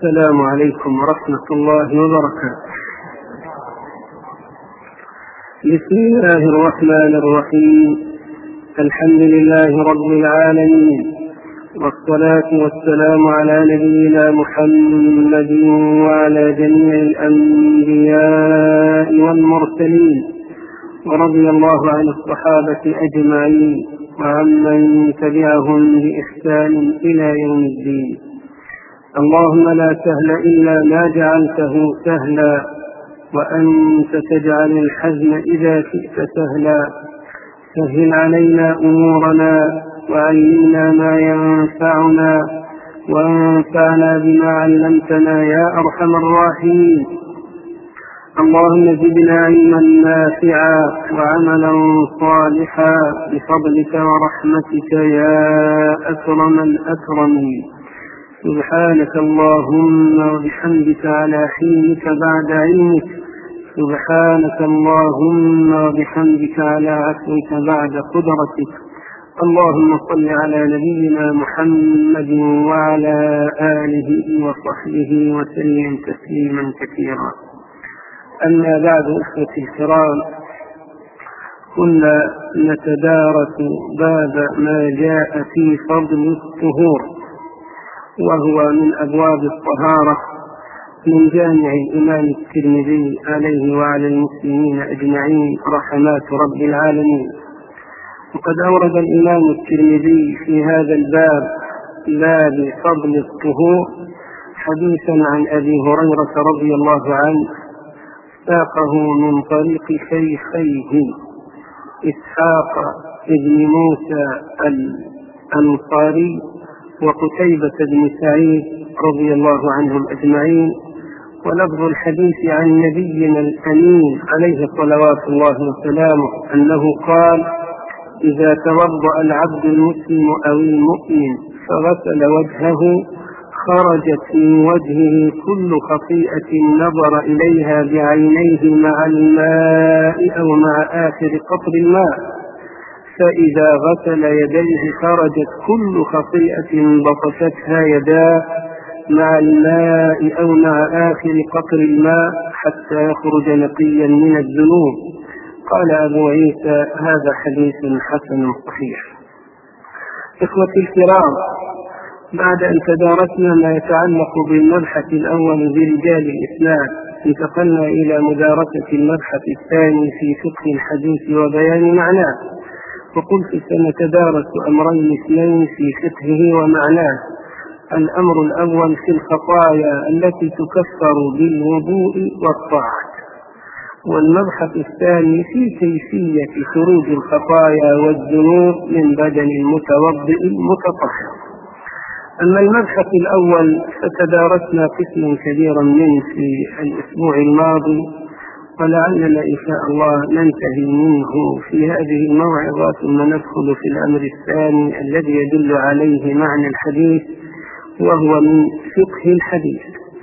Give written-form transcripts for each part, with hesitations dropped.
السلام عليكم ورحمة الله وبركاته. بسم الله الرحمن الرحيم. الحمد لله رب العالمين، والصلاة والسلام على نبينا محمد وعلى جميع الأنبياء والمرسلين، ورضي الله عن الصحابة أجمعين وعمن تبعهم بإحسان إلى يوم الدين. اللهم لا سهل إلا ما جعلته سهلا، وأنت تجعل الحزن إذا شئت سهلا. سهل علينا أمورنا، وعلمنا ما ينفعنا، وانفعنا بما علمتنا يا أرحم الراحمين. اللهم زدنا علما نافعا وعملا صالحا بفضلك ورحمتك يا أكرم الأكرمين. سبحانك اللهم وبحمدك على حينك بعد علمك، سبحانك اللهم وبحمدك على عفوك بعد قدرتك. اللهم صل على نبينا محمد وعلى آله وصحبه وسلم تسليما كثيرا. أما بعد، أخوتي الكرام، كنا نتدارس باب ما جاء في فضل الطهور، وهو من أبواب الطهارة من جامع الإمام الترمذي عليه وعلى المسلمين أجمعين رحمات رب العالمين. وقد أورد الإمام الترمذي في هذا الباب باب فضل الطهور حديثا عن أبي هريرة رضي الله عنه، ساقه من طريق شيخيه إسحاق بن موسى الأنصاري وقتيبة بن سعيد رضي الله عنهم أجمعين. ولفظ الحديث عن نبينا الأمين عليه صلوات الله وسلامه أنه قال: إذا توضأ العبد المسلم أو المؤمن فغسل وجهه خرجت من وجهه كل خطيئة نظر إليها بعينيه مع الماء أو مع آخر قطر الماء، فإذا غسل يديه خرجت كل خطيئة بطشتها يداه مع الماء أو مع آخر قطر الماء حتى يخرج نقيا من الذنوب. قال أبو عيسى: هذا حديث حسن صحيح. إخوتي الكرام، بعد أن تدارسنا ما يتعلق بالمبحث الأول برجال الإسناد، انتقلنا إلى مدارسة المبحث الثاني في فقه الحديث وبيان معناه. وقلت سنتدارس أمرين اثنين في فقهه ومعناه. الأمر الأول في الخطايا التي تكفر بالوضوء والطاعة، والمبحث الثاني في كيفية خروج الخطايا والذنوب من بدن المتوضئ المتطهر. أما المبحث الأول فتدارسنا قسما كبيرا منه في الأسبوع الماضي، ولعلنا إن شاء الله ننتهي منه في هذه الموعظة، ثم ندخل في الأمر الثاني الذي يدل عليه معنى الحديث، وهو من فقه الحديث.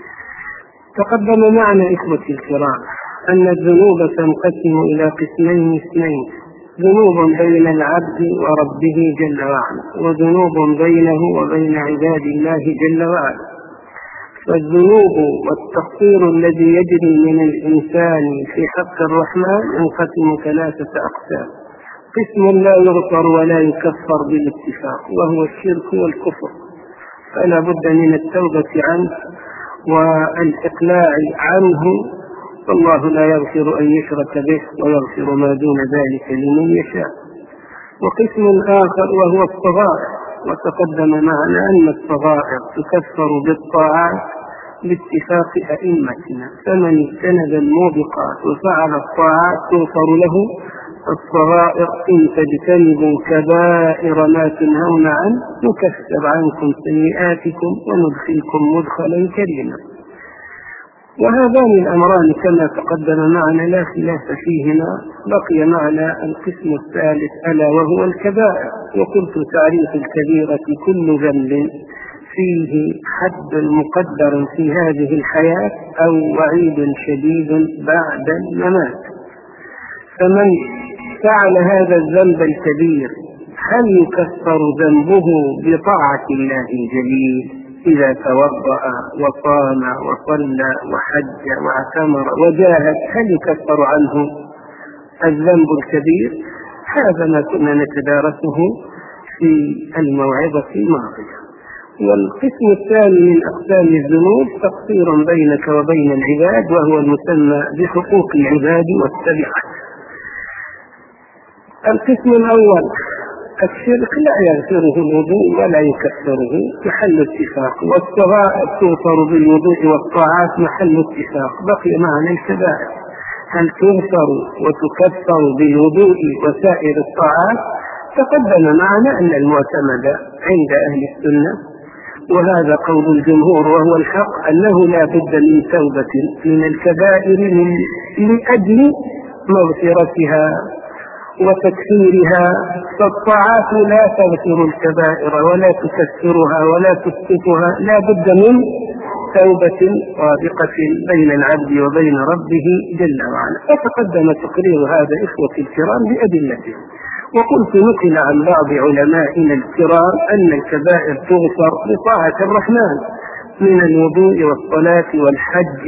تقدم معنا إخوتي الكرام أن الذنوب تنقسم إلى قسمين اثنين: ذنوب بين العبد وربه جل وعلا، وذنوب بينه وبين عباد الله جل وعلا. فالذنوب والتقصير الذي يجري من الإنسان في حق الرحمن ينقسم ثلاثة أقسام: قسم لا يغفر ولا يكفر بالاتفاق، وهو الشرك والكفر، فلا بد من التوبة عنه والإقلاع عنه، والله لا يغفر أن يشرك به ويغفر ما دون ذلك لمن يشاء. وقسم آخر وهو الصغائر، وتقدم معنا أن الصغائر تكفر بالطاعات باتفاق أئمتنا، فمن اجتنب الموبقات وفعل الطاعات تغفر له. الصغائر إن تجتنبوا كبائر ما تنهون عنه نكفر عنكم سيئاتكم وندخلكم مدخلا كريما. وهذان الأمران كما تقدم معنا لا خلاف فيهما. بقي معنا القسم الثالث ألا وهو الكبائر. وقلت تعريف الكبيرة: كل ذنب فيه حد مقدر في هذه الحياة أو وعيد شديد بعد الممات. فمن فعل هذا الذنب الكبير هل يكفر ذنبه بطاعة الله الجليل إذا توضأ وصام وصلى وحج واعتمر وجاهد هل يكفر عنه الذنب الكبير؟ هذا ما كنا نتدارسه في الموعظة الماضية. والقسم الثاني من أقسام الذنوب تقصير بينك وبين العباد، وهو المسمى بحقوق العباد والتبعات. القسم الأول الشرك لا يغفره الوضوء ولا يكفره، محل اتفاق، والصغائر تغفر بالوضوء والطاعات محل اتفاق. بقي معنا الكبائر، هل تغفر وتكفر بالوضوء وسائر الطاعات؟ تقدم معنا أن المعتمد عند أهل السنة، وهذا قول الجمهور وهو الحق، أنه لا بد من توبة من الكبائر لأجل مغفرتها وتكفيرها. فالطاعات لا تغفر الكبائر ولا تكفرها ولا تسقطها، لا بد من توبة صادقة بين العبد وبين ربه جل وعلا. فتقدم تقرير هذا إخوتي الكرام بأدلته. وقلت نقل عن بعض علمائنا الكرام أن الكبائر تغفر بطاعة الرحمن من الوضوء والصلاة والحج،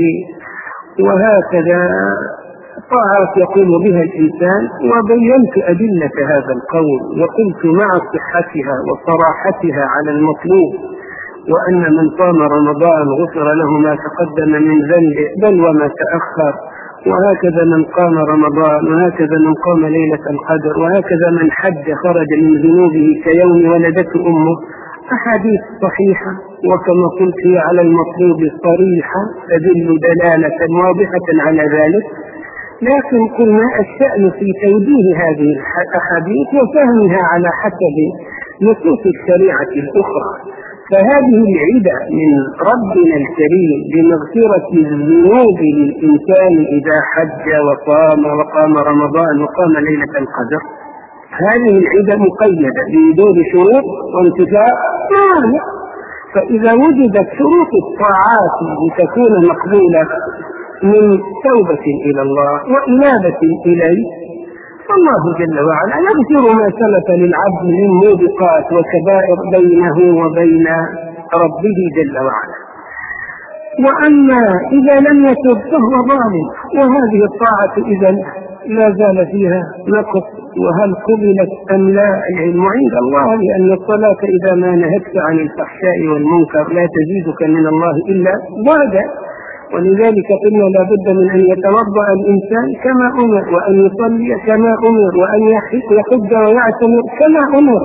وهكذا طاعات يقوم بها الإنسان. وبينت أدلة هذا القول وقلت مع صحتها وصراحتها على المطلوب، وأن من صام رمضان غفر له ما تقدم من ذنبه بل وما تأخر، وهكذا من قام رمضان، وهكذا من قام ليلة القدر، وهكذا من حج خرج من ذنوبه كيوم ولدته أمه. أحاديث صحيحة، وكما قلت هي على المطلوب صريحة تدل دلالة واضحة على ذلك. لكن قلنا الشأن في توجيه هذه الأحاديث وفهمها على حسب نصوص الشريعة الأخرى. فهذه العدة من ربنا الكريم بمغفرة الذنوب للإنسان إذا حج وصام وقام رمضان وقام ليلة القدر، هذه العدة مقيدة بوجود شروط وانتفاء مانع. فإذا وجدت شروط الطاعات لتكون مقبولة من توبة إلى الله وإنابة إليه، فالله جل وعلا يغفر ما سلف للعبد من موبقات وكبائر بينه وبين ربه جل وعلا. وأما إذا لم يتب فهو ظالم، وهذه الطاعة إذا لا زال فيها نقص. وهل قبلت أم لا؟ العلم عند الله، لأن الصلاة إذا ما نهتك عن الفحشاء والمنكر لا تزيدك من الله إلا ضادا. ولذلك قلنا لا بد من أن يتوضأ الإنسان كما أمر، وأن يصلي كما أمر، وأن يحج ويعتمر كما أمر،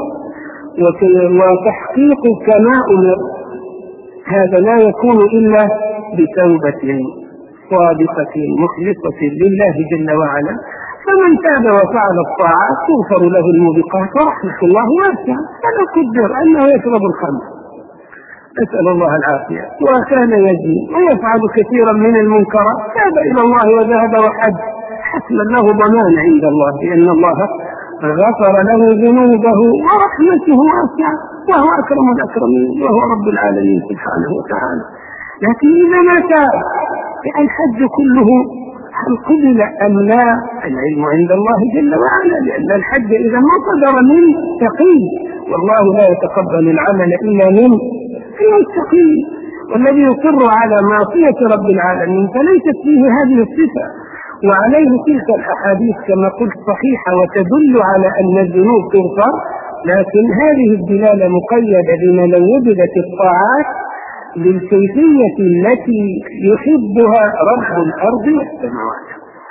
وتحقيق كما أمر. هذا لا يكون إلا بتوبة صادقة مخلصة لله جل وعلا. فمن تاب وفعل الطاعات تغفر له الموبقات، ورحمة الله واسعة. فلا قدر أنه يشرب الخمر، أسأل الله العافية، وكان يزني ويفعل كثيرا من المنكرات، تاب إلى الله وذهب وحج، حسنا له ضمان عند الله بأن الله غفر له ذنوبه ورحمته واسعة، وهو أكرم الأكرمين، وهو رب العالمين سبحانه وتعالى. لكن إذا ما تاب الحج كله هل قبل أم لا؟ العلم عند الله جل وعلا، لأن الحج إذا ما صدر من تقي، والله لا يتقبل العمل إلا من المتقين. والذي يصر على معصية رب العالمين فليست فيه هذه الصفة. وعليه تلك الأحاديث كما قلت صحيحة وتدل على أن الذنوب تغفر، لكن هذه الدلالة مقيدة بما لو وجدت الطاعات للكيفية التي يحبها رب الأرض والسماوات.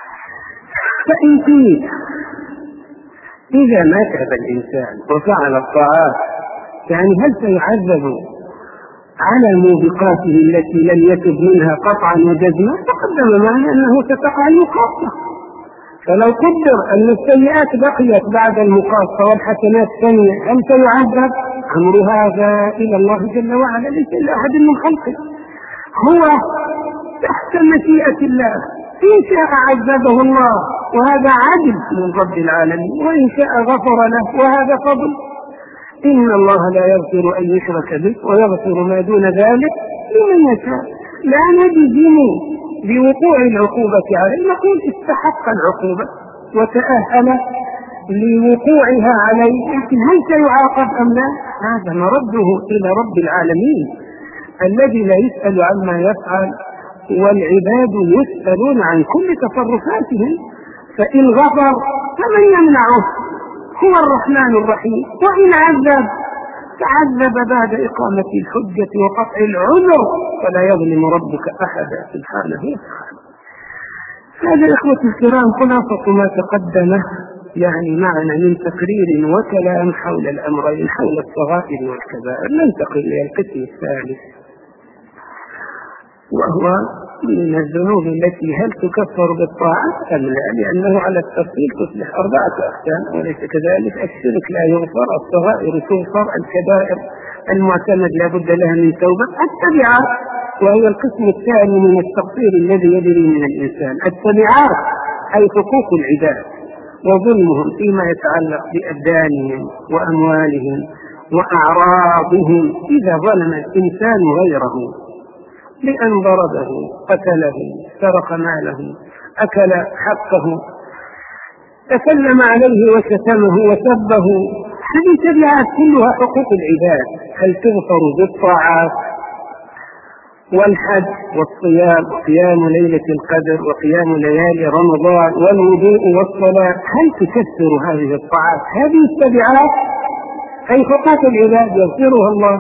فإن قيل إذا ما تاب الإنسان وفعل الطاعات يعني هل سيعذب على موبقاته التي لم يتب منها قطعا وجزما؟ تقدم معنا أنه ستقع المقاصة. فلو قدر أن السيئات بقيت بعد المقاصة والحسنات ثانية هل سيعذب؟ أمر هذا إلى الله جل وعلا، ليس إلا أحد من خلقه، هو تحت مشيئة الله. إن شاء عذبه الله وهذا عدل من رب العالمين، وإن شاء غفر له وهذا فضل. إن الله لا يغفر أن يشرك به ويغفر ما دون ذلك لمن يشاء. لا نجزم بوقوع العقوبة عليه، نقول استحق العقوبة وتأهل لوقوعها عليه، لكن هل سيعاقب أم لا؟ هذا مرده إلى رب العالمين. الذي لا يسأل عما يفعل والعباد يسألون عن كل تصرفاتهم، فإن غفر فمن يمنعه؟ هو الرحمن الرحيم، وإن عذب تعذب بعد إقامة الحجة وقطع العذر، فلا يظلم ربك أحدا سبحانه وتعالى. هذا إخوة الكرام خلاصة ما تقدم يعني معنا من تقرير وكلام حول الأمرين، حول الصغائر والكبائر. ننتقل إلى القسم الثالث، وهو من الذنوب التي هل تكفر بالطاعات أم لا، لأنه على التفصيل تصبح 4 أقسام وليس كذلك. الشرك لا يغفر، الصغائر تغفر، الكبائر المعتمد لا بد لها من توبة، التبعات وهي القسم الثاني من التقصير الذي يجري من الإنسان. التبعات أي حقوق العباد وظلمهم فيما يتعلق بأبدانهم وأموالهم وأعراضهم، إذا ظلم الإنسان غيره بأن ضربه، قتله، سرق ماله، أكل حقه، تكلم عليه وشتمه وسبه، هذه تبعات كلها حقوق العباد. هل تغفر بالطاعات والحج والصيام وقيام ليلة القدر وقيام ليالي رمضان والوضوء والصلاة، هل تكثر هذه الطاعات؟ هذه التبعات أي حقوق العباد يغفرها الله.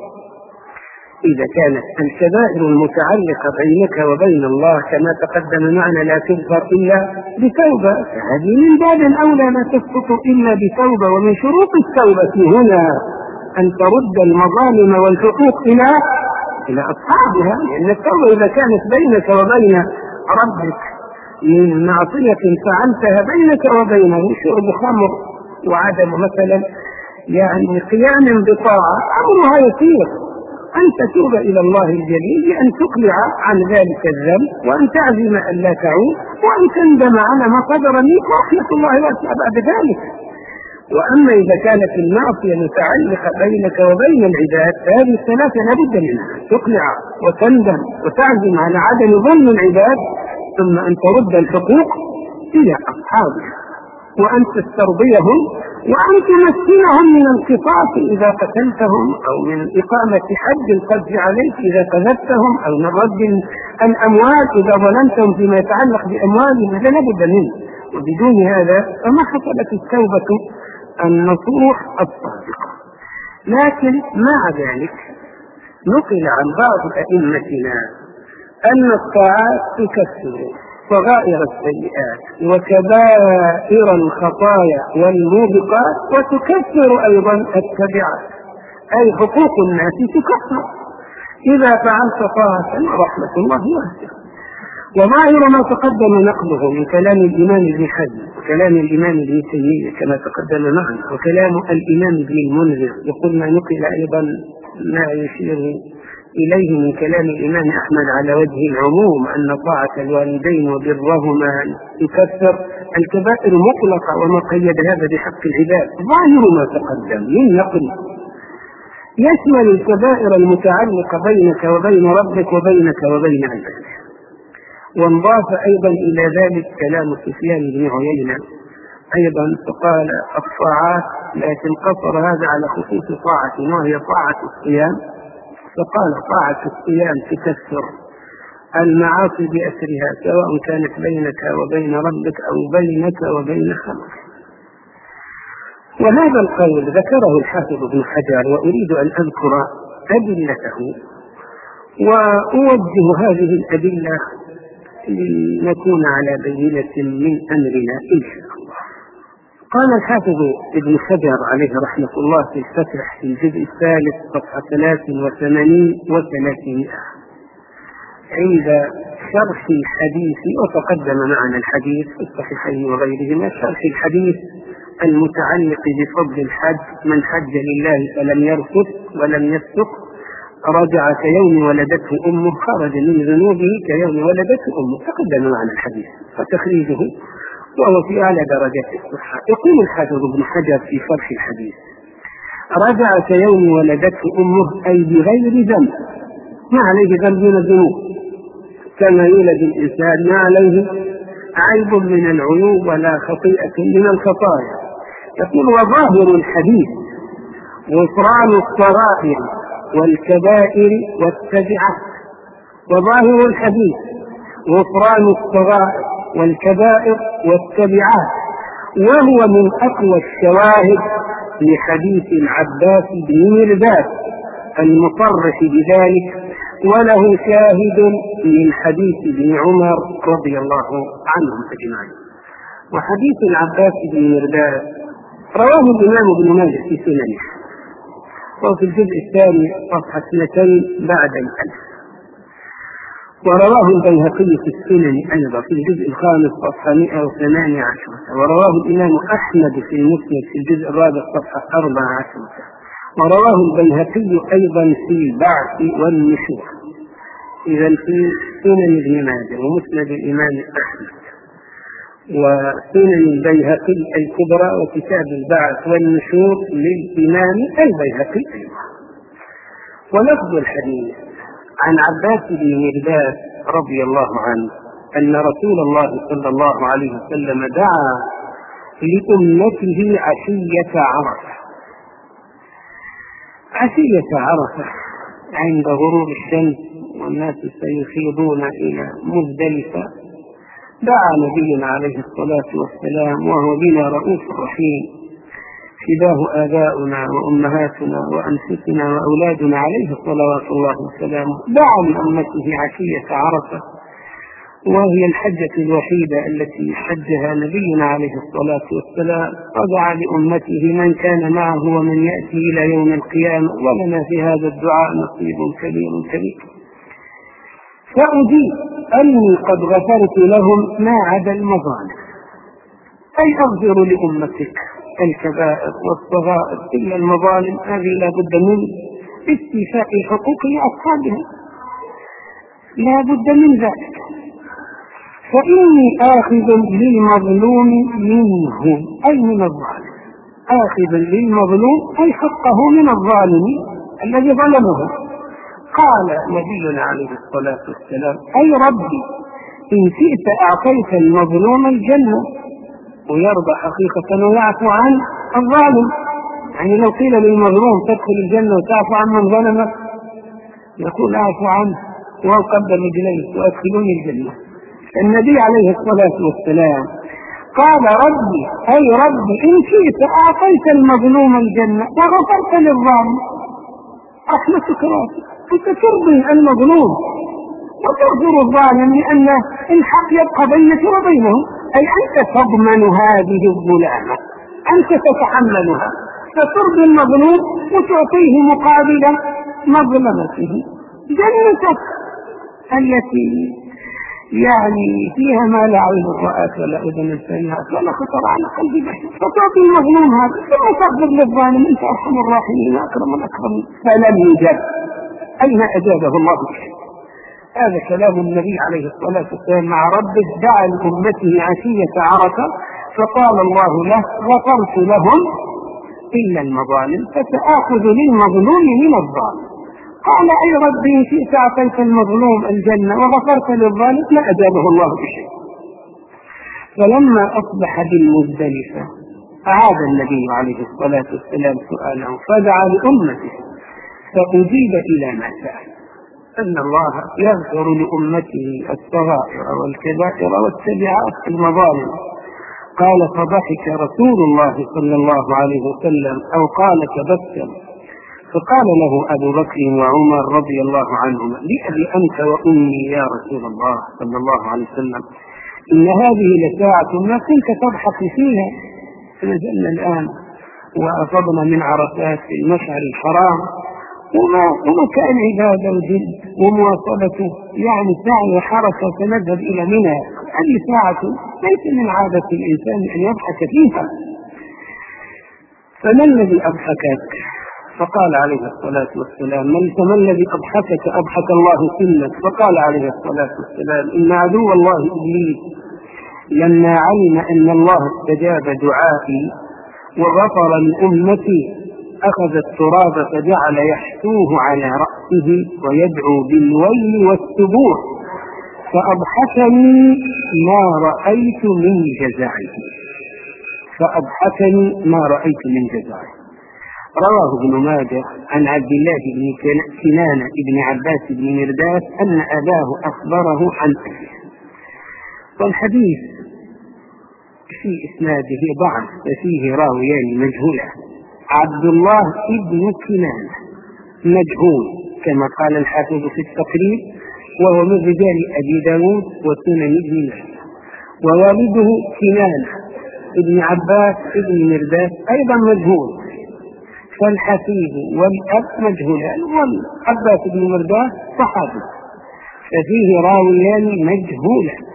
إذا كانت الكبائر المتعلقة بينك وبين الله كما تقدم معنا لا تغفر إلا بتوبة، فهذه من باب أولى لا تسقط إلا بتوبة. ومن شروط التوبة هنا أن ترد المظالم والحقوق إلى أصحابها، لأن التوبة إذا كانت بينك وبين ربك من معصية فعلتها بينك وبينه، شرب خمر وعدم مثلا يعني قيام بطاعة، أمرها يسير أن تتوب إلى الله الجليل بأن تقلع عن ذلك الذنب وأن تعزم أن لا تعود وأن تندم على ما صدر منك، ورحمة الله واسعة بعد ذلك. وأما إذا كانت المعصية متعلقة بينك وبين العباد فهذه الثلاثة لا بد منها، تقلع وتندم وتعزم على عدم ظلم العباد، ثم أن ترد الحقوق إلى أصحابها وأن تسترضيهم وأن تمكنهم من القصاص إذا قتلتهم، أو من إقامة حد القذف عليك إذا قذفتهم، أو من رد الأموال إذا ظلمتهم فيما يتعلق بأموالهم، هذا لا بد منه. وبدون هذا فما حصلت التوبة النصوح الصادقة. لكن مع ذلك نقل عن بعض أئمتنا أن الطاعات تكفر صغائر السيئات وكبائر الخطايا والموبقات، وتكفر أيضا التبعات أي حقوق الناس تكفر إذا فعلت طاعة رحمة الله واسعة. وظاهر ما تقدم نقله من كلام الإمام ابن حزم وكلام الإمام ابن تيمية كما تقدم معنا وكلام الإمام ابن المنذر، وقلنا نقل أيضا ما يشير إليه من كلام الإمام أحمد على وجه العموم أن طاعة الوالدين وبرهما تكفر الكبائر مطلقة، وما قيد هذا بحق العباد. ظاهر ما تقدم من نقل يشمل الكبائر المتعلقة بينك وبين ربك وبينك وبين عبادك. وانضاف أيضا إلى ذلك كلام سفيان بن عيينة أيضا فقال الطاعات، لكن قصر هذا على خصوص طاعة وهي طاعة الصيام، فقال طاعة الصيام تكفر المعاصي بأسرها سواء كانت بينك وبين ربك أو بينك وبين خلقك. وهذا القول ذكره الحافظ ابن حجر، وأريد أن أذكر أدلته وأوجه هذه الأدلة لنكون على بينة من أمرنا إن شاء الله. قال الحافظ ابن حجر عليه رحمة الله في الفتح في الجزء الثالث صفحة 83 و300 عند شرح الحديث، وتقدم معنا الحديث في الصحيحين وغيرهما، شرح الحديث المتعلق بفضل الحج: من حج لله فلم يرفث ولم يفسق رجع كيوم ولدته أمه، خرج من ذنوبه كيوم ولدته أمه. تقدم معنا الحديث وتخريجه وهو في أعلى درجات الصحة. يقول الحافظ ابن حجر في شرح الحديث: رجع كيوم ولدته أمه أي بغير ذنب، ما عليه ذنب من الذنوب كما يولد الإنسان ما عليه عيب من العيوب ولا خطيئة من الخطايا. يقول: وظاهر الحديث غفران الصغائر والكبائر والتبعات. وظاهر الحديث غفران الصغائر والكبائر والتبعات، وهو من أقوى الشواهد لحديث العباس بن مرداس المصرح بذلك، وله شاهد من حديث ابن عمر رضي الله عنهم أجمعين. وحديث العباس بن مرداس رواه الإمام ابن ماجه في سننه، وفي الجزء الثاني صفحة 200 بعد 1000. ورواه البيهقي في السنن أيضا في الجزء الخامس صفحة 118. ورواه الإمام أحمد في المسند في الجزء الرابع صفحة 14. ورواه البيهقي أيضا في البعث والنشور. إذا في سنن ابن ماجه ومسند الإمام أحمد وسنن البيهقي الكبرى وكتاب البعث والنشور للإمام البيهقي أيضا. ولفظ الحديث عن عباس بن مرداس رضي الله عنه أن رسول الله صلى الله عليه وسلم دعا لأمته عشية عرفة. عشية عرفة عند غروب الشمس والناس سيفيضون إلى مزدلفة، دعا نبينا عليه الصلاة والسلام وهو بنا رؤوف رحيم، فداه آباؤنا وأمهاتنا وأنفسنا وأولادنا عليه صلوات الله وسلامه، دعا لأمته عشية عرفة، وهي الحجة الوحيدة التي حجها نبينا عليه الصلاة والسلام، ودعا لأمته من كان معه ومن يأتي إلى يوم القيامة، ولنا في هذا الدعاء نصيب كبير. فأجيب أني قد غفرت لهم ما عدا المظالم، أي أغفر لأمتك الكبائر والصغائر إلا المظالم، هذه لا بد من استيفاء الحقوق لأصحابها، لا بد من ذلك. فإني آخذ للمظلوم منهم، أي من الظالم، آخذ للمظلوم أي حقه من الظالم الذي ظلمه. قال نبينا عليه الصلاة والسلام: أي ربي إن شئت أعطيت المظلوم الجنة، ويرضى حقيقة ويعفو عن الظالم. يعني لو قيل للمظلوم تدخل الجنة وتعفو عن من ظلمك، يقول أعفو عنه وأقبل رجليه وأدخلوني الجنة. النبي عليه الصلاة والسلام قال: ربي أي ربي إن شئت أعطيت المظلوم الجنة وغفرت للظالم. رحمتك واسعة، أنت ترضي المظلوم وتغفر الظالم، لأن الحق يبقى بينك وبينه، أي أنت تضمن هذه الظلامة، أنت تتحملها، فترضي المظلوم وتعطيه مقابل مظلمته جنتك التي يعني فيها ما لا عين رأت ولا أذن سمعت ولا خطر على قلب بشر، فتعطي المظلوم هذا ثم تغفر للظالم، أنت أرحم الراحمين أكرم الأكرمين. فلم يجب. أين أجابه الله؟ هذا كلام النبي عليه الصلاة والسلام مع ربه، دعا لأمته عشية عرفة فقال الله له: غفرت لهم إلا المظالم، فسآخذ للمظلوم من الظالم. قال: أي ربي إن شئت أعطيت المظلوم الجنة وغفرت للظالم، لا أجابه الله بشيء. فلما أصبح بالمزدلفة أعاد النبي عليه الصلاة والسلام سؤاله فدعا لأمته، فأجيب إلى ما سأل، أن الله يغفر لأمته الصغائر والكبائر والتبعات المظالم. قال: فضحك رسول الله صلى الله عليه وسلم، أو قال تبسم، فقال له أبو بكر وعمر رضي الله عنهما: بأبي أنت وأمي يا رسول الله صلى الله عليه وسلم، إن هذه لساعة ما كنت تضحك فيها. فنزلنا الآن وأفضنا من عرفات في المشعر الحرام، وما كان عبادة وجد ومواصلته يعني ساعة وحركة فنذهب إلى منى، هذه ساعة ليس من عادة الإنسان أن يضحك فيها. فما الذي أضحكك؟ فقال عليه الصلاة والسلام: ما الذي أضحكك؟ أضحك الله سنك. فقال عليه الصلاة والسلام: إن عدو الله إبليس لما علم أن الله استجاب دعائي وغفر لأمتي أخذ التراب فجعل يحثوه على رأسه ويدعو بالويل والسبوع، فأضحكني ما رأيت من جزعه. رواه ابن ماجه عن عبد الله بن كنانة بن عباس بن مرداس أن أباه أخبره عن أبيه. والحديث في إسناده ضعف وفيه راويان مجهولان. عبد الله بن كنانة مجهول كما قال الحافظ في التقريب، وهو من رجال أبي داود وسنن ابن ماجه. ووالده كنانة ابن عباس ابن مرداس أيضا مجهول، فالحفيد والأب مجهولان، والعباس بن مرداس صحابي، ففيه راويان مجهولان.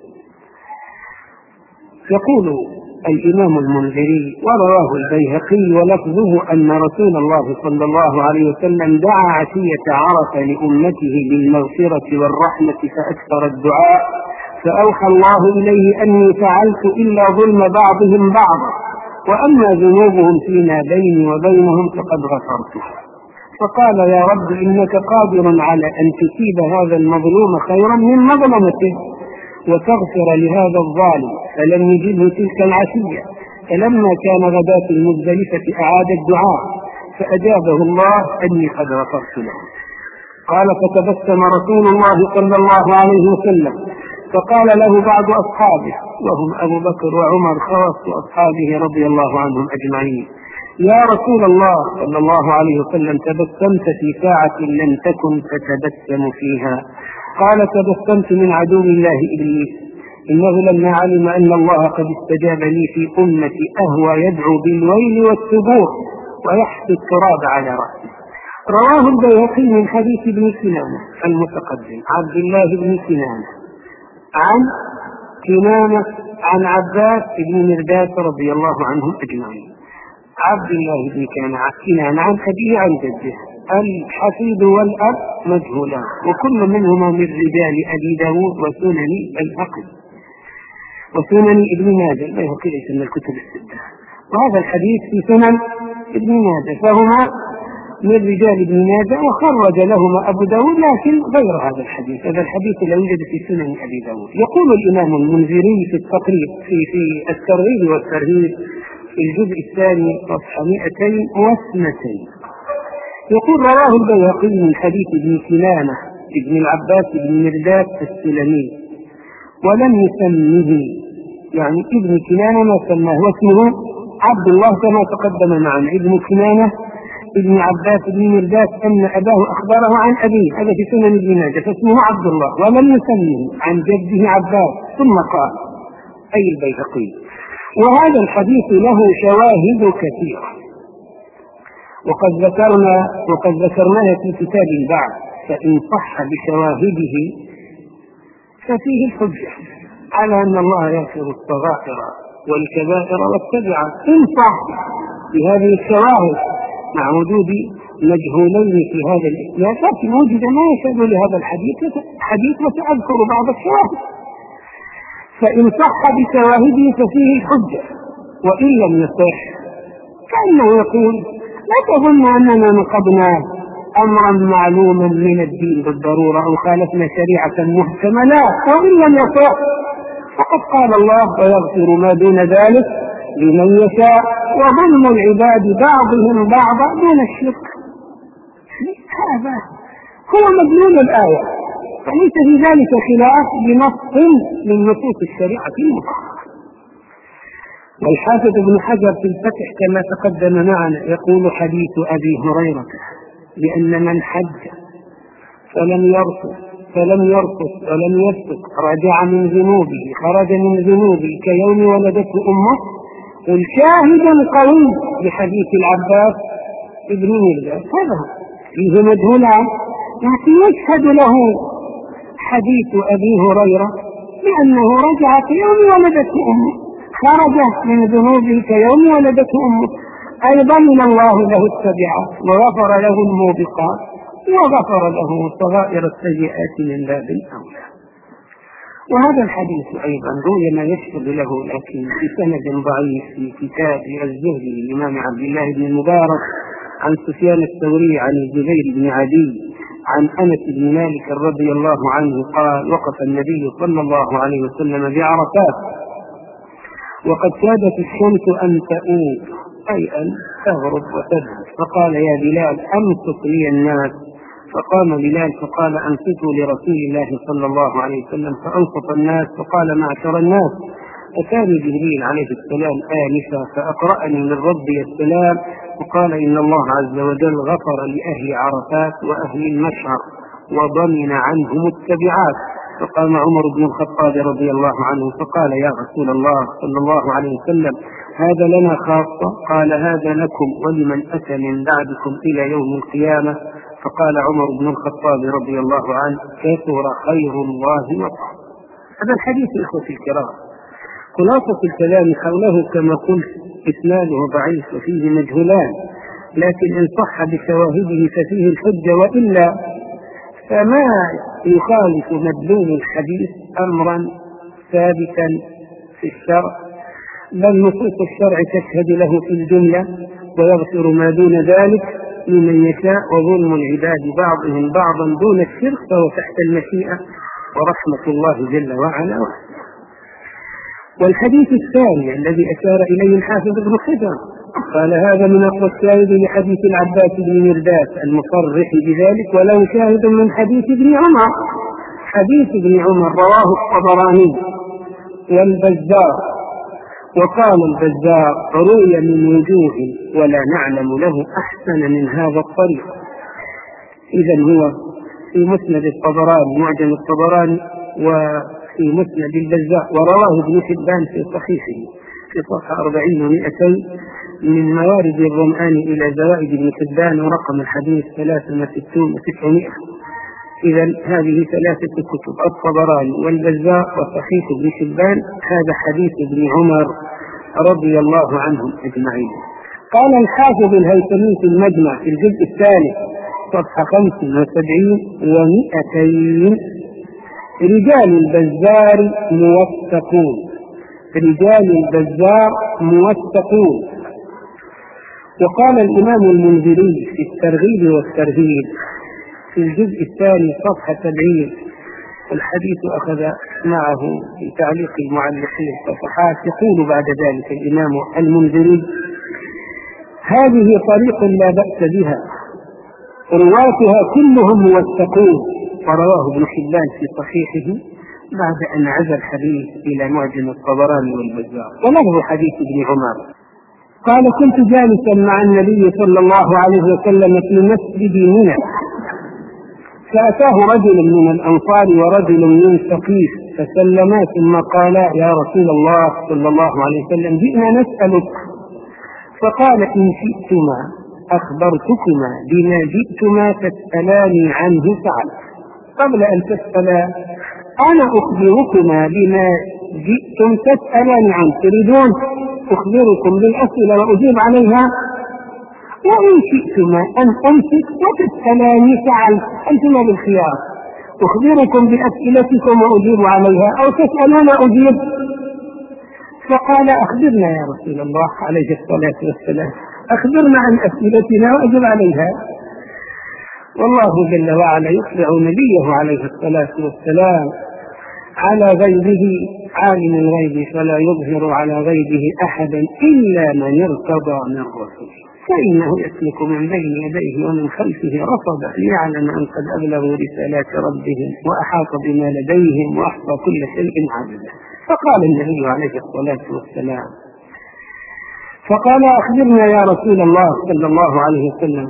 يقول الإمام المنذري ورواه البيهقي ولفظه أن رسول الله صلى الله عليه وسلم دعا عشية عرفة لأمته بالمغفرة والرحمة فأكثر الدعاء، فأوحى الله إليه أني فعلت إلا ظلم بعضهم بعضا، وأما ذنوبهم فيما بيني وبينهم فقد غفرتها. فقال يا رب إنك قادر على أن تصيب هذا المظلوم خيرا من مظلمته وتغفر لهذا الظالم، فلم يجده تلك العشية. فلما كان غداة المزدلفة أعاد الدعاء فأجابه الله أني قد غفرت له. قال فتبسم رسول الله صلى الله عليه وسلم فقال له بعض أصحابه وهم أبو بكر وعمر خاص أصحابه رضي الله عنهم أجمعين: يا رسول الله صلى الله عليه وسلم تبسمت في ساعة لم تكن تتبسم فيها. قال تبسمت من عدو الله إبليس، إنه لما علم أن الله قد استجاب لي في أمتي أهوى يدعو بالويل والثبور ويحث التراب على رأسه. رواه البيهقي من حديث ابن كنانة المتقدم عبد الله بن كنانة عن كنانة عن عباس بن مرداس رضي الله عنهم أجمعين. عبد الله بن كنانة عن أبيه عن جده. الحفيد والأب مجهولان، وكل منهما من رجال أبي داود وسنن البيهقي وسنن ابن ماجه. البيهقي ليس من الكتب الستة، وهذا الحديث في سنن ابن ماجه، فهما من رجال ابن ماجه وخرج لهما أبو داود لكن غير هذا الحديث. هذا الحديث لا يوجد في سنن أبي داود. يقول الإمام المنذري في التقريب في الترغيب والترهيب في الجزء الثاني صفحة 202 يقول رواه البيهقي من حديث ابن كنانة ابن العباس بن مرداس السلمي ولم يسمه، يعني ابن كنانة ما سماه، واسمه عبد الله كما تقدم معنا. ابن كنانة ابن عباس بن مرداس أن أباه أخبره عن أبيه، هذا في سنن ابن ماجه، فاسمه عبد الله ولم يسمه عن جده عباس. ثم قال أي البيهقي: وهذا الحديث له شواهد كثيرة وقد ذكرناها في كتاب البعث، فإن صح بشواهده ففيه الحجة على أن الله يغفر الصغائر والكبائر والتبعات. إن صح بهذه الشواهد مع وجود مجهولين في هذا الإسناد، لكن وجد ما يشهد لهذا الحديث وسأذكر بعض الشواهد. فإن صح بشواهده ففيه الحجة، وإن لم يصح كأنه يقول: لا تظن أننا نقضنا أمرا معلوما من الدين بالضرورة أو خالفنا شريعة محكمة، لا، وإن لم يصح فقد قال الله: ويغفر ما دون ذلك لمن يشاء، وظلم العباد بعضهم بعضا دون الشرك. هذا هو مدلول الآية، فليس في ذلك خلاف بنص من نصوص الشريعة المطهرة. والحافظ ابن حجر في الفتح كما تقدم معنا يقول: حديث أبي هريرة لأن من حج فلم يرفث ولم يفسق رجع من ذنوبه خرج من ذنوبه كيوم ولدته أمه، الشاهد قوي لحديث العباس ابن مرداس. هذا فيه مجهولان، لكن يشهد له حديث أبي هريرة لأنه رجع كيوم ولدته أمه، خرج من ذنوبه كيوم ولدته أمه، أي ضمن الله له التبعات وغفر له الموبقات وغفر له صغائر السيئات من باب أولى. وهذا الحديث أيضا روي ما يشهد له لكن بسند ضعيف في كتاب الزهد للإمام عبد الله بن المبارك عن سفيان الثوري عن الزبير بن عدي عن أنس بن مالك رضي الله عنه قال: وقف النبي صلى الله عليه وسلم بعرفات وقد كادت الشمس أن تؤول أي أن تغرب وتذهب. فقال يا بلال أمسك لي الناس. فقام بلال فقال أنصتوا لرسول الله صلى الله عليه وسلم، فأنصت الناس. فقال معشر الناس، أتاني جبريل عليه السلام آنفا فأقرأني من ربي السلام وقال إن الله عز وجل غفر لأهل عرفات وأهل المشعر وضمن عنهم التبعات. فقام عمر بن الخطاب رضي الله عنه فقال يا رسول الله صلى الله عليه وسلم هذا لنا خاصة؟ قال هذا لكم ولمن أتى من بعدكم إلى يوم القيامة. فقال عمر بن الخطاب رضي الله عنه كثر خير الله وطعم. هذا الحديث إخوتي الكرام خلاصة الكلام حوله كما قلت إسناده ضعيف وفيه مجهولان، لكن إن صح بشواهده ففيه الحجة، وإلا فما يخالف مدلول الحديث أمرا ثابتا في الشرع، بل نصوص الشرع تشهد له في الجملة ويغفر ما دون ذلك لمن يشاء، وظلم العباد بعضهم بعضا دون الشرك فهو تحت المشيئة ورحمة الله جل وعلا. والحديث الثاني الذي أشار إليه الحافظ ابن حجر قال هذا من أقوى الشاهد لحديث العباس بن مرداس المصرح بذلك، وله شاهد من حديث ابن عمر. حديث ابن عمر رواه الطبراني والبزار، وقال البزار روي من وجوه ولا نعلم له أحسن من هذا الطريق. إذن هو في مسند الطبراني معجم الطبراني وفي مسند البزار، ورواه ابن حبان في صحيحه في صفحة 40 و200 من موارد الظمآن إلى زوائد ابن حبان، ورقم الحديث 63 و900. إذن هذه ثلاثة كتب الطبراني والبزار وصحيح ابن حبان. هذا حديث ابن عمر رضي الله عنهم أجمعين. قال الحافظ الهيثمي في المجمع في الجزء الثالث صفحة 75 و200 رجال البزار موثقون. رجال البزار موثقون. وقال الإمام المنذري في الترغيب والترهيب في الجزء الثاني صفحة 70، الحديث أخذ معه في تعليق المعلقين صفحات، يقول بعد ذلك الإمام المنذري هذه طريق لا بأس بها رواتها كلهم موثقون. ورواه ابن حبان في صحيحه بعد أن عزى الحديث إلى معجم الطبراني والبزار. ولفظ حديث ابن عمر قال كنت جالسا مع النبي صلى الله عليه وسلم في مسجد منى، فأتاه رجل من الأنصار ورجل من ثقيف فسلما ثم قالا يا رسول الله صلى الله عليه وسلم جئنا نسألك. فقال إن شئتما أخبرتكما بما جئتما تسألاني عنه فعل. قبل أن تسألا أنا أخبركما بما جئتم تسألاني عنه. تريدون أخبركم بالأسئلة وأجيب عليها؟ وإن شئتما أن أمسك وتسألاني فعل، أنتما بالخيار، أخبركم بأسئلتكم وأجيب عليها أو تسألون أجيب. فقال أخبرنا يا رسول الله عليه الصلاة والسلام، أخبرنا عن أسئلتنا وأجيب عليها. والله جل وعلا يخبر نبيه عليه الصلاة والسلام على غيبه عالم الغيب فلا يظهر على غيبه أحدا إلا من ارتضى من رسول، فإنه يسلك من بين يديه ومن خلفه رصدا ليعلم أن قد أبلغوا رسالات ربهم وأحاط بما لديهم وأحصى كل شيء عددا. فقال النبي عليه الصلاة والسلام فقال أخبرنا يا رسول الله صلى الله عليه وسلم.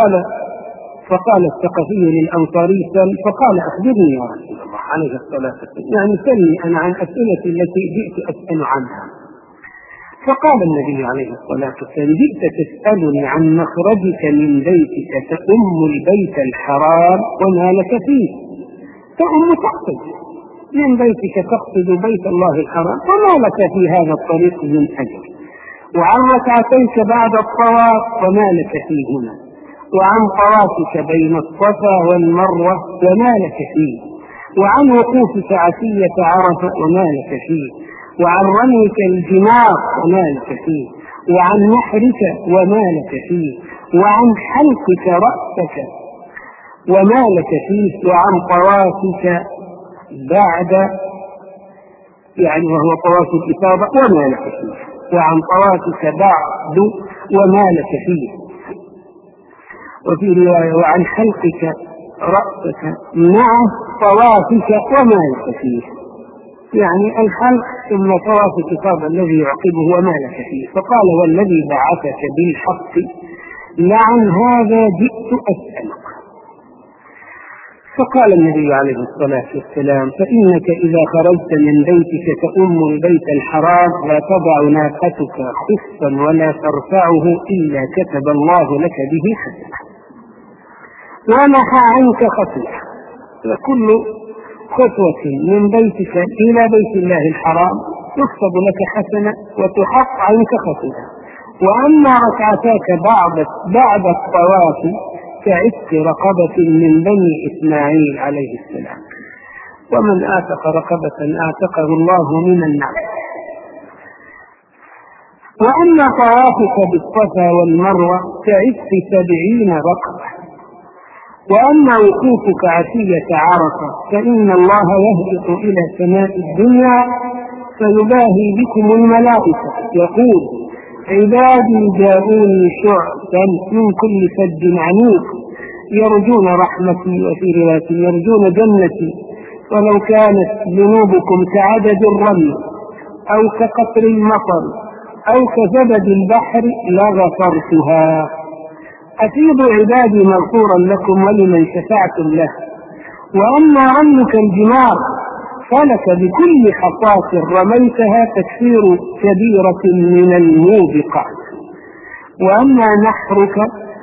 فقال الثقفي للأنصاري فقال أخبرني يا رسول الله عليه الصلاة والسلام، يعني سلني أنا عن أسئلتي التي جئت أسأل عنها. فقال النبي عليه الصلاة والسلام جئت تسألني عن مخرجك من بيتك تأم البيت الحرام وما لك فيه. تأم تقصد من بيتك تقصد بيت الله الحرام وما لك في هذا الطريق من أجر، وعن ركعتيك بعد الطواف وما لك فيهما، وعن طوافك بين الصفا والمروة وما لك فيه، وعن وقوفك عشية عرفة وما لك فيه، وعن رميك الجمار وما لك فيه، وعن نحرك وما لك فيه، وعن حلقك رأسك وما لك فيه، وعن طوافك بعد يعني وهو طواف الإفاضة وما لك فيه، وعن طوافك بعد وما لك فيه. وفي رواية وعن حلقك رأسك مع طوافك وما لك فيه، يعني الحلق ثم طواف الكتاب الذي يعقبه وما لك فيه. فقال والذي بعثك بالحق لعن هذا جئت أسألك. فقال النبي عليه الصلاة والسلام فإنك إذا خرجت من بيتك تؤم البيت الحرام لا تضع ناقتك خفا ولا ترفعه إلا كتب الله لك به حسنة ومحى عنك خطيئة. وكل خطوة من بيتك إلى بيت الله الحرام تكتب لك حسنة وتحط عنك خطيئة. وأما ركعتاك بعد الطواف كعتق رقبة من بني إسماعيل عليه السلام، ومن آتق رقبة آتقه الله من النار. وأما طوافك بالصفا والمروة كعتق 70 رقبة. وأما وقوفك عشية عرفة فإن الله يهبط إلى سماء الدنيا فيباهي بكم الملائكة يقول عبادي جاءوني شعثا من كل فج عميق يرجون رحمتي، وفي رواية يرجون جنتي، ولو كانت ذنوبكم كعدد الرمل أو كقطر المطر أو كزبد البحر لغفرتها. أفيضوا عبادي مغفورا لكم ولمن شفعتم له. وأما رملك الجمار فلك بكل حصاة رميتها تكفير كبيرة من الموبقات. وأما نحرك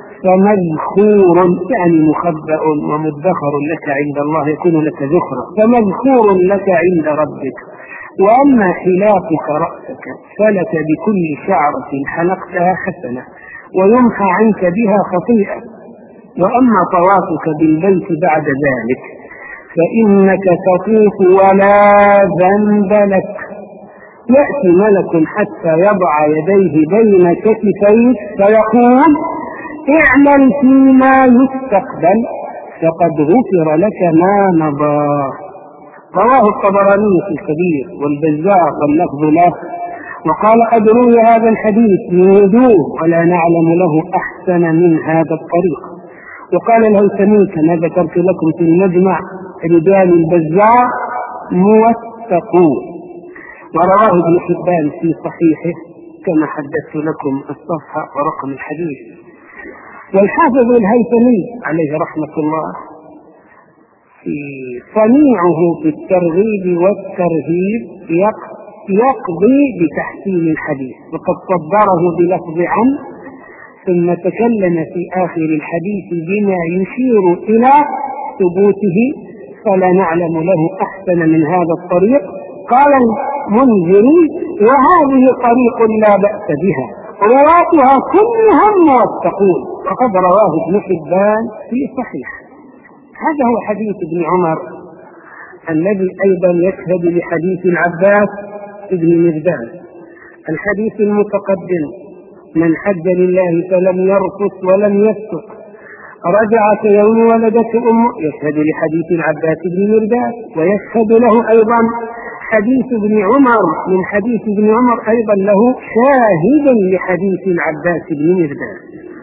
فمذخور يعني مخبأ ومدخر لك عند الله يكون لك ذخرا، فمذخور لك عند ربك. وأما حلاقك رأسك فلك بكل شعرة حلقتها حسنة ويمحى عنك بها خطيئة. وأما طوافك بالبيت بعد ذلك فإنك تطوف ولا ذنب لك، يأتي ملك حتى يضع يديه بين كتفيك فيقول اعمل فيما يستقبل فقد غفر لك ما مضى. رواه الطبراني في الكبير والبزار واللفظ له. وقال قد روي هذا الحديث من وجوه ولا نعلم له أحسن من هذا الطريق. وقال الهيثمي كما ذكرت لكم في المجمع رجال البزار موثقون. ورواه ابن حبان في صحيحه كما حدثت لكم الصفحة ورقم الحديث. والحافظ الهيثمي عليه رحمة الله في صنيعه في الترغيب والترهيب يقضي بتحسين الحديث، وقد صدره بلفظ عن ثم تكلم في آخر الحديث بما يشير إلى ثبوته فلا نعلم له أحسن من هذا الطريق. قال المنذري وهذه طريق لا بأس بها رواتها كلهم موثقون، وقد رواه ابن حبان في صحيح. هذا هو حديث ابن عمر الذي أيضا يشهد لحديث العباس ابن مردان الحديث المتقدم من حج لله فلم يرفث ولم يفسق رجع كيوم ولدته أمه، يشهد لحديث العباس بن مردان. ويشهد له أيضا حديث ابن عمر من حديث ابن عمر أيضا له شاهدا لحديث العباس بن مردان.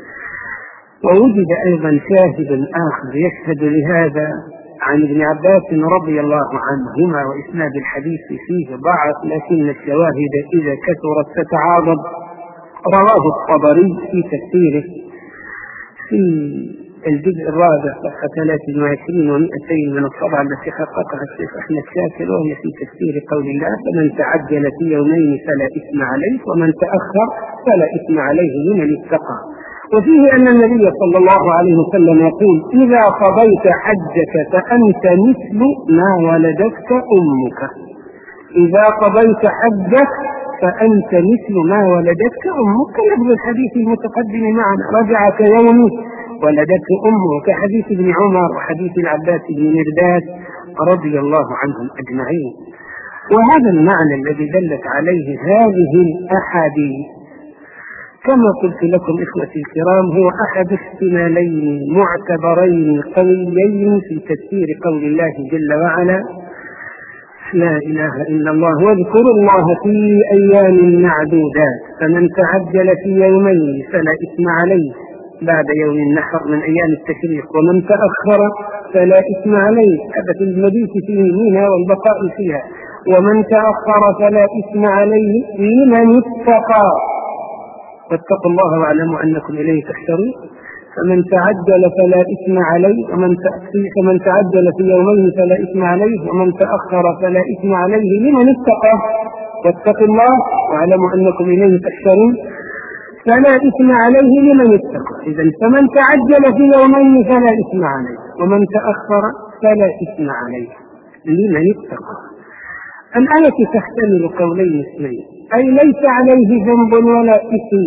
ووجد أيضا شاهد آخر يشهد لهذا عن ابن عباس رضي الله عنهما، وإسناد الحديث فيه ضعف لكن الشواهد إذا كثرت تتعاضد. رواه الطبري في تفسيره في الجزء الرابع صفحة 23 و200 من الطبعة التي حققها الشيخ أحمد شاكر، وهي في تفسير قول الله فمن تعجل في يومين فلا إثم عليه ومن تأخر فلا إثم عليه لمن اتقى. وفيه أن النبي صلى الله عليه وسلم يقول إذا قضيت حجك فأنت مثل ما ولدتك أمك. إذا قضيت حجك فأنت مثل ما ولدتك أمك، لفظ الحديث المتقدم معنا رجع كيوم ولدته أمه كحديث ابن عمر وحديث العباس بن مرداد رضي الله عنهم أجمعين. وهذا المعنى الذي دلت عليه هذه الأحاديث كما قلت لكم إخوتي الكرام هو أحد احتمالين معتبرين قويين في تفسير قول الله جل وعلا لا إله إلا الله. واذكروا الله في أيام معدودات، فمن تعجل في يومين فلا إثم عليه بعد يوم النحر من أيام التشريق، ومن تأخر فلا إثم عليه، هذا في المبيت فيه منها والبقاء فيها، ومن تأخر فلا إثم عليه لمن اتقى، واتقوا الله واعلموا أنكم إليه تحشرون. فمن تعجل فلا إثم عليه، فمن تعجل في يومين فلا إثم عليه، ومن تأخر فلا إثم عليه لمن اتقى، واتقوا الله واعلموا أنكم إليه تحشرون. فلا إثم عليه لمن اتقى. إذن فمن تعجل في يومين فلا إثم عليه، ومن تأخر فلا إثم عليه لمن اتقى. الآية تحتمل قولين اثنين، أي ليس عليه ذنب ولا إثم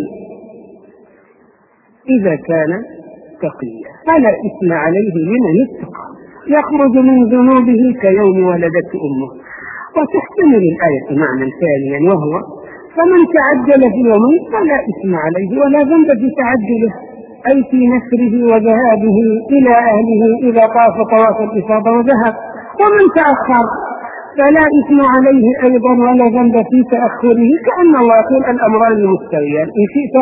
إذا كان تقيا، فلا إثم عليه لمن اتقى، يخرج من ذنوبه كيوم ولدته أمه. وتحتمل الآية معنى ثانيا، وهو فمن تعجل في يومين فلا إثم عليه ولا ذنب في تعجله، أي في نسره وذهابه إلى أهله إذا طاف طواف الإفاضة وذهب. ومن تأخر فلا إثم عليه أيضا ولا ذنب في تأخره، كأن الله يقول الأمران مستويان، إن شئت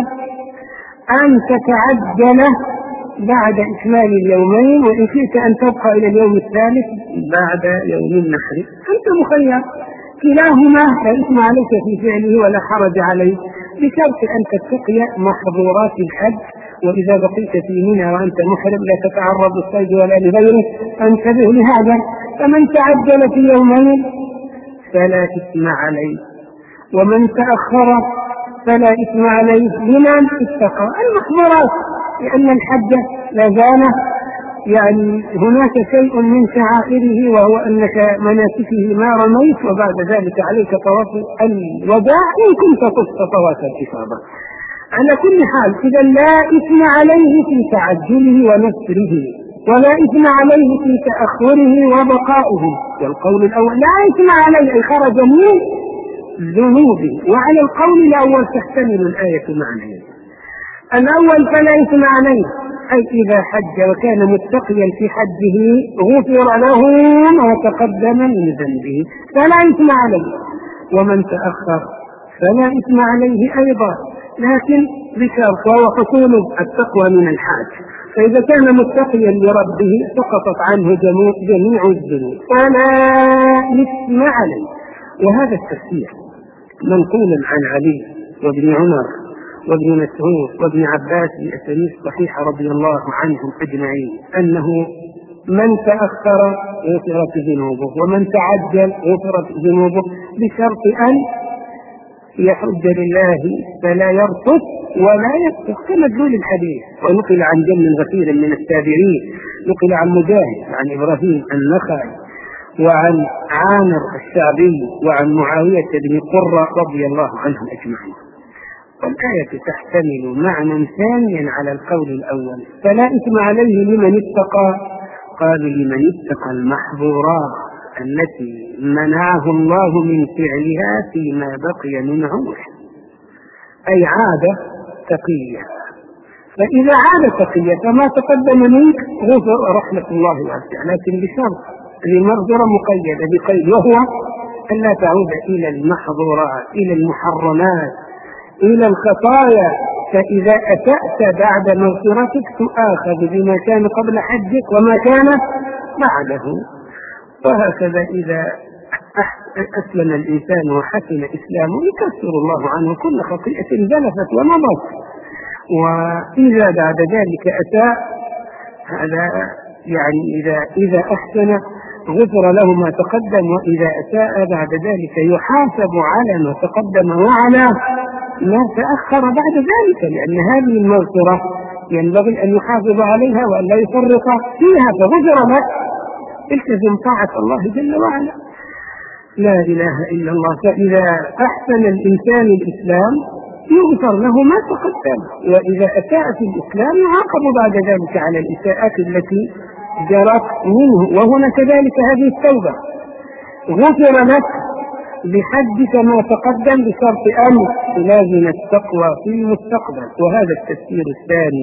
أن تتعجل بعد إكمال اليومين، وإن شئت أن تبقى إلى اليوم الثالث بعد يوم النحر، أنت مخير، كلاهما لا إثم عليك في فعله ولا حرج عليه، بشرط أن تتقي محظورات الحج. وإذا بقيت في منى وأنت محرم لا تتعرض للصيد ولا لغيره، انتبه لهذا. فمن تعجل في يومين فلا إثم عليه، ومن تأخر فلا إثم عليه لمن اتقى المحظورات، لأن الحج لا زال يعني هناك شيء من شعائره، وهو أنك مناسكه ما رميت، وبعد ذلك عليك طواف الوداع إن كنت طفت طواف الإفاضة. على كل حال إذا لا إثم عليه في تعجله ونسره، ولا إثم عليه في تأخره وبقائه. والقول الأول لا إثم عليه أي خرج من ذنوبه. وعلى القول الأول تحتمل الآية معنيين، الأول فلا إثم عليه أي إذا حج وكان متقيا في حجه غفر له ما تقدم من ذنبه فلا إثم عليه، ومن تأخر فلا إثم عليه أيضا، لكن بشرط وهو حصول التقوى من الحاج. فإذا كان متقيا لربه سقطت عنه جميع الذنوب فلا إثم عليه. وهذا التفسير منقول عن علي وابن عمر وابن مسعود وابن عباس بأسانيد صحيحة رضي الله عنهم أجمعين، أنه من تأخر غفرت ذنوبه، ومن تعجل غفرت ذنوبه، بشرط أن يحج لله فلا يرفث ولا يفسق كمدلول الحديث. ونقل عن جمع غفير من التابعين، نقل عن مجاهد عن إبراهيم النخعي وعن عامر الشعبي وعن معاوية بن قرة رضي الله عنهم أجمعين. والآية تحتمل معنى ثانيا على القول الأول، فلا إثم عليه لمن اتقى، قالوا لمن اتقى المحظورات التي منعه الله من فعلها فيما بقي من عمره، أي عاد تقيا. فإذا عاد تقيا فما تقدم منك غفر رحمة الله واسعة، لكن بشرط المغفرة مقيدة بقيد، وهو أن لا تعود إلى المحظورات، إلى المحرمات، إلى الخطايا. فإذا أسأت بعد مغفرتك تؤاخذ بما كان قبل حجك وما كان بعده. وهكذا إذا أسلم الإنسان وحسن إسلامه يكفر الله عنه كل خطيئة زلفت ومضت. وإذا بعد ذلك أساء، هذا يعني إذا أحسن غفر له ما تقدم، وإذا أساء بعد ذلك يحاسب على ما تقدم وعلى ما تأخر بعد ذلك، لأن هذه المغفرة ينبغي أن يحافظ عليها وأن لا يفرط فيها، فغفر له. التزم طاعة الله جل وعلا، لا إله إلا الله. فإذا أحسن الإنسان الإسلام يغفر له ما تقدم، وإذا أساء في الإسلام يعاقب بعد ذلك على الإساءات التي جرت منه. وهنا كذلك هذه التوبة غفر لك بحجك ما تقدم بشرط أن تلازم التقوى في المستقبل. وهذا التفسير الثاني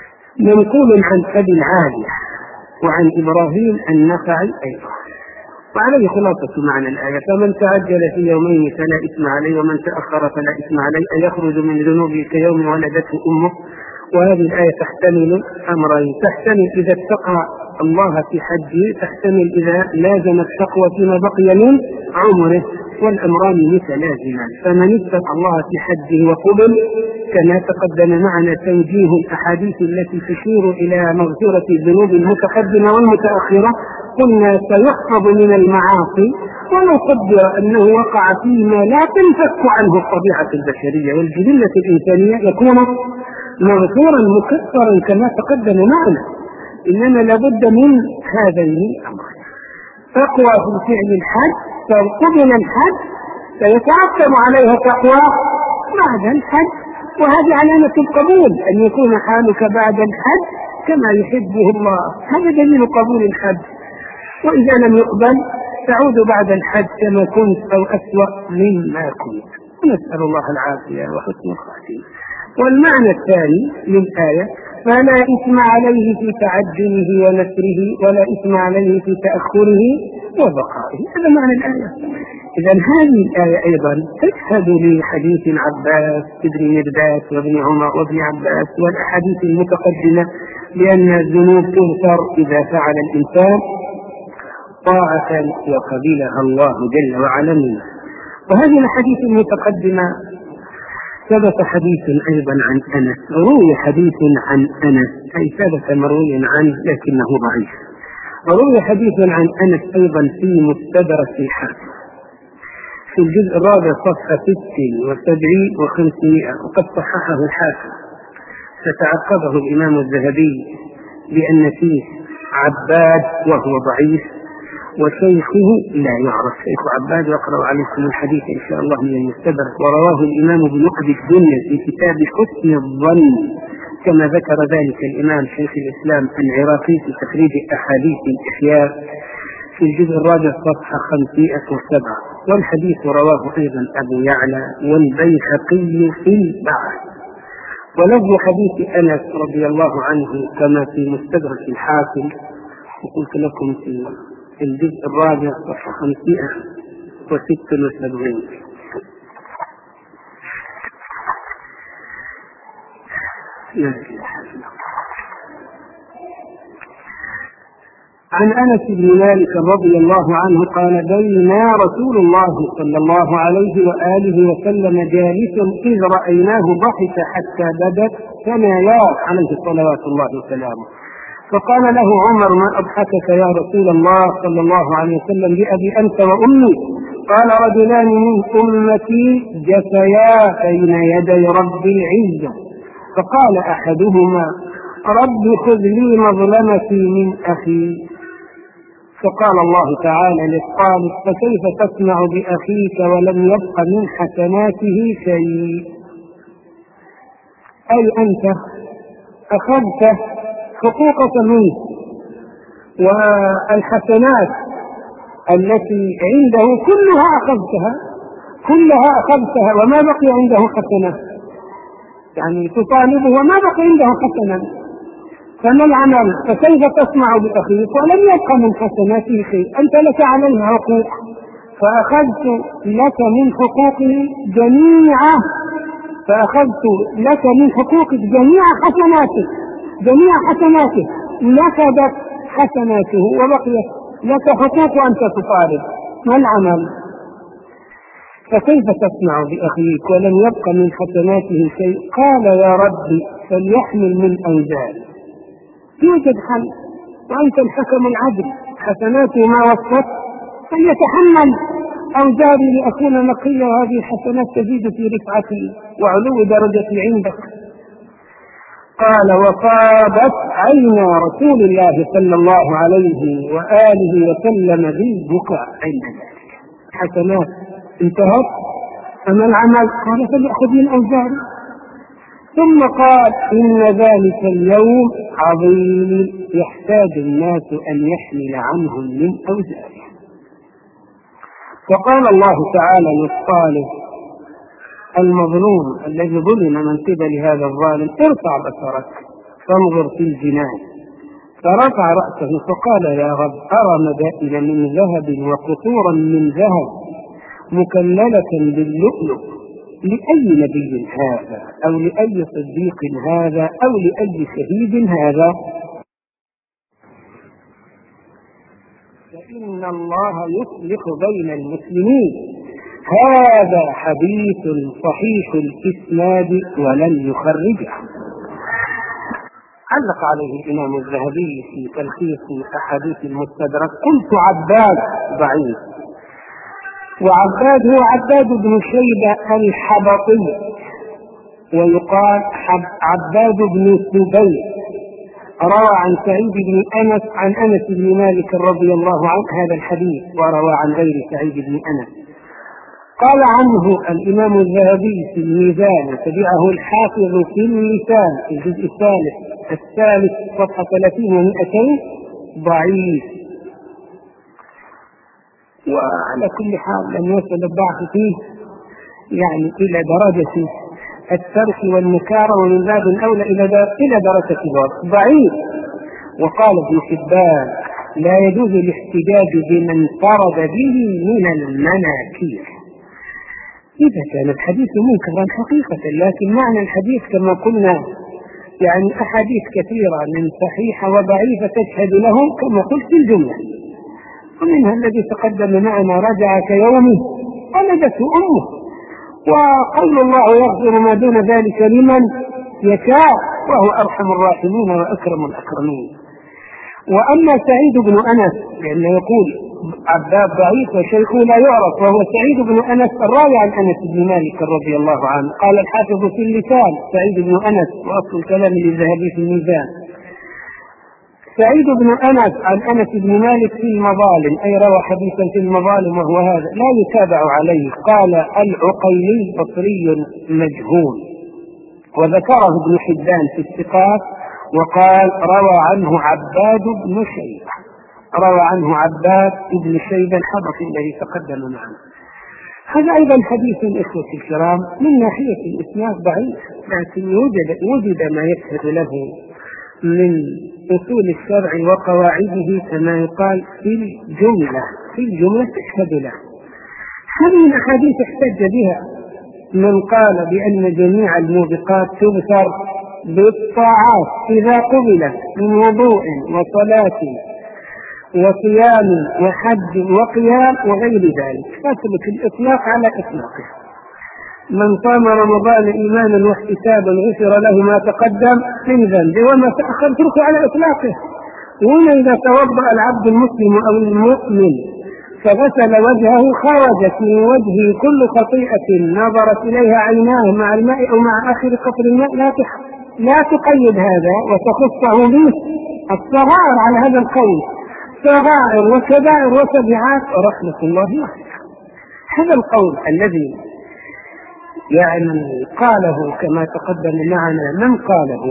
منقول عن أبي العالية وعن إبراهيم النخعي أيضا. وعليه خلاصة معنى الآية: فمن تعجل في يومين فلا إثم عليه ومن تأخر فلا إثم عليه، أن يخرج من ذنوبه كيوم ولدته أمه. وهذه الآية تحتمل أمرين: تحتمل إذا اتقى الله في حجه، تحتمل إذا لازم التقوى فيما بقي من عمره، والأمران متلازمان. فمن اتقى الله في حجه وقبل، كما تقدم معنا توجيه الأحاديث التي تشير إلى مغفرة الذنوب المتقدمة والمتأخرة، قلنا سيحفظ من المعاصي ولو قدر أنه وقع فيما لا تنفك عنه الطبيعة البشرية والجبلة الإنسانية، يكون مغفورا مكفرا كما تقدم معنا. إنما لابد من هذين الأمرين: تقوى في فعل الحج، فقبل الحج سيترتب عليها تقوى بعد الحج، وهذه علامة القبول، أن يكون حالك بعد الحج كما يحبه الله، هذا دليل قبول الحج. وإذا لم يقبل تعود بعد الحج كما كنت أو أسوأ مما كنت. نسأل الله العافية وحسن الخاتمة. والمعنى الثاني للآية: فلا إثم عليه في تعجله ونسره ولا إثم عليه في تأخره وبقائه. هذا معنى الآية. إذن هذه الآية أيضا تشهد لحديث عباس بن مرداس وابن عمر وابن عباس والأحاديث المتقدمة بأن الذنوب تغفر إذا فعل الإنسان طاعة وقبلها الله جل وعلا منه. وهذه الحديث المتقدمة ثبت حديث أيضا عن أنس، روي حديث عن أنس، أي ثبت مروي عنه لكنه ضعيف. وروي حديث عن أنس أيضا في مستدرك الحاكم في الجزء الرابع صفحة 76 و500، وقد صححه الحاكم، فتعقبه الإمام الذهبي بأن فيه عباد وهو ضعيف، وشيخه لا يعرف. شيخ عباد يقرأ عليكم الحديث إن شاء الله من المستدرك. ورواه الإمام ابن عقد الدنيا في كتاب حسن الظن، كما ذكر ذلك الإمام شيخ الإسلام العراقي في تخريج أحاديث الإحياء في الجزء الرابع صفحة 507. والحديث رواه أيضا أبو يعلى والبيهقي في البعث. ولفظ حديث أنس رضي الله عنه كما في مستدرك الحاكم، وقلت لكم في الجزء الرابع صفحة 576. عن أنس بن مالك رضي الله عنه قال: بينا رسول الله صلى الله عليه وآله وسلم جالس إذ رأيناه ضحك حتى بدت ثناياه عليه صلوات الله وسلامه، فقال له عمر: ما أضحكك يا رسول الله صلى الله عليه وسلم بأبي أنت وأمي؟ قال: رجلان من أمتي جثيا بين يدي رب العزة، فقال أحدهما: رب خذ لي مظلمتي من أخي. فقال الله تعالى للطالب: فكيف تصنع بأخيك ولم يبق من حسناته شيء؟ أي أنت أخذت حقوقك منه والحسنات التي عنده كلها أخذتها وما بقي عنده حسنة، يعني تطالبه وما بقي عنده حسنة، فما العمل؟ فكيف تصنع بأخيك ولم يبق من حسناته شيء؟ أنت لك عليه حقوق، فأخذت لك من حقوقه جميع جميع حسناته نفذت حسناته وبقيت لك حقوق أنت تطالب، ما العمل؟ فكيف تصنع بأخيك ولم يبق من حسناته شيء؟ قال: يا ربي فليحمل من أوزاري. يوجد حل، وأنت الحكم العدل، حسناته ما وصفت فليتحمل أوزاري لأكون نقيا، وهذه الحسنات تزيد في رفعتي وعلو درجتي عندك. قال: وقابت عينا رسول الله صلى الله عليه وآله وسلم بالبكاء عند ذلك. حسنات انتهت، أما العمل؟ قال: فليأخذ من أوزاري. ثم قال: إن ذلك اليوم عظيم يحتاج الناس أن يحمل عنهم من أوزارهم. فقال الله تعالى للطالب المظلوم الذي ظلم من قبل هذا الظالم: ارفع بصرك فانظر في الجنان فرفع رأسه فقال: يا رب، أرى مدائن من ذهب وقصورا من ذهب مكللة باللؤلؤ، لأي نبي هذا؟ أو لأي صديق هذا؟ أو لأي شهيد هذا؟ فإن الله يصلح بين المسلمين. هذا حديث صحيح الإسناد ولم يخرجه. علق عليه الإمام الذهبي في تلخيص أحاديث المستدرك: قلت عباد ضعيف، وعباد هو عباد بن شيبة الحبطي، ويقال عباد بن سبيل، روى عن سعيد بن أنس عن أنس بن مالك رضي الله عنه هذا الحديث، وروى عن غير سعيد بن أنس. قال عنه الإمام الذهبي في الميزان، وتبعه الحافظ في اللسان في الجزء الثالث صفحة 30 و200: ضعيف. وعلى كل حال لم يصل الضعف فيه يعني إلى درجة الترك والنكارة، ومن باب أولى إلى درجة ضعيف. وقال ابن حبان: لا يجوز الاحتجاج بمن فرد به من المناكير إذا كان الحديث منكرا حقيقة، لكن معنى الحديث كما قلنا يعني أحاديث كثيرة من صحيحة وضعيفة تشهد له كما قلت في الجملة، ومنها الذي تقدم معنا: رجع كيومه ولدته أمه. وقول الله يغفر ما دون ذلك لمن يشاء، وهو أرحم الراحمين وأكرم الأكرمين. وأما سعيد بن أنس لأنه يقول عباد ضعيف وشيخه لا يعرف، وهو سعيد بن أنس الراوي عن أنس بن مالك رضي الله عنه. قال الحافظ في اللسان: سعيد بن أنس، وأصل الكلام للذهبي في الميزان: سعيد بن أنس عن أنس بن مالك في المظالم، أي روى حديثا في المظالم، وهو هذا لا يتابع عليه. قال العقيلي بصري مجهول، وذكره ابن حبان في الثقات، وقال روى عنه عباد بن شيبة، روى عنه عباد بن شيبة الحبطي الذي تقدم معنا. هذا أيضا حديث إخوة الكرام من ناحية الإسناد ضعيف، لكن وجد ما يشهد له من أصول الشرع وقواعده كما يقال في الجملة تشهد له. هذه الأحاديث احتج بها من قال بأن جميع الموبقات تغفر بالطاعات إذا قبلت من وضوء وصلاة وصيام وحج وقيام وغير ذلك، فاترك الإطلاق على إطلاقه. من صام رمضان إيمانا واحتسابا غفر له ما تقدم من ذنبه وما تأخر، اتركه على إطلاقه. وهنا إذا توضأ العبد المسلم أو المؤمن فغسل وجهه، خرجت من وجهه كل خطيئة نظرت إليها عيناه مع الماء أو مع آخر قطر الماء، لا تقيد هذا وتخصه به الصغائر على هذا القول، صغائر وكبائر وتبعات، ورحمة الله واسعة. هذا القول الذي يعني قاله كما تقدم معنا من قاله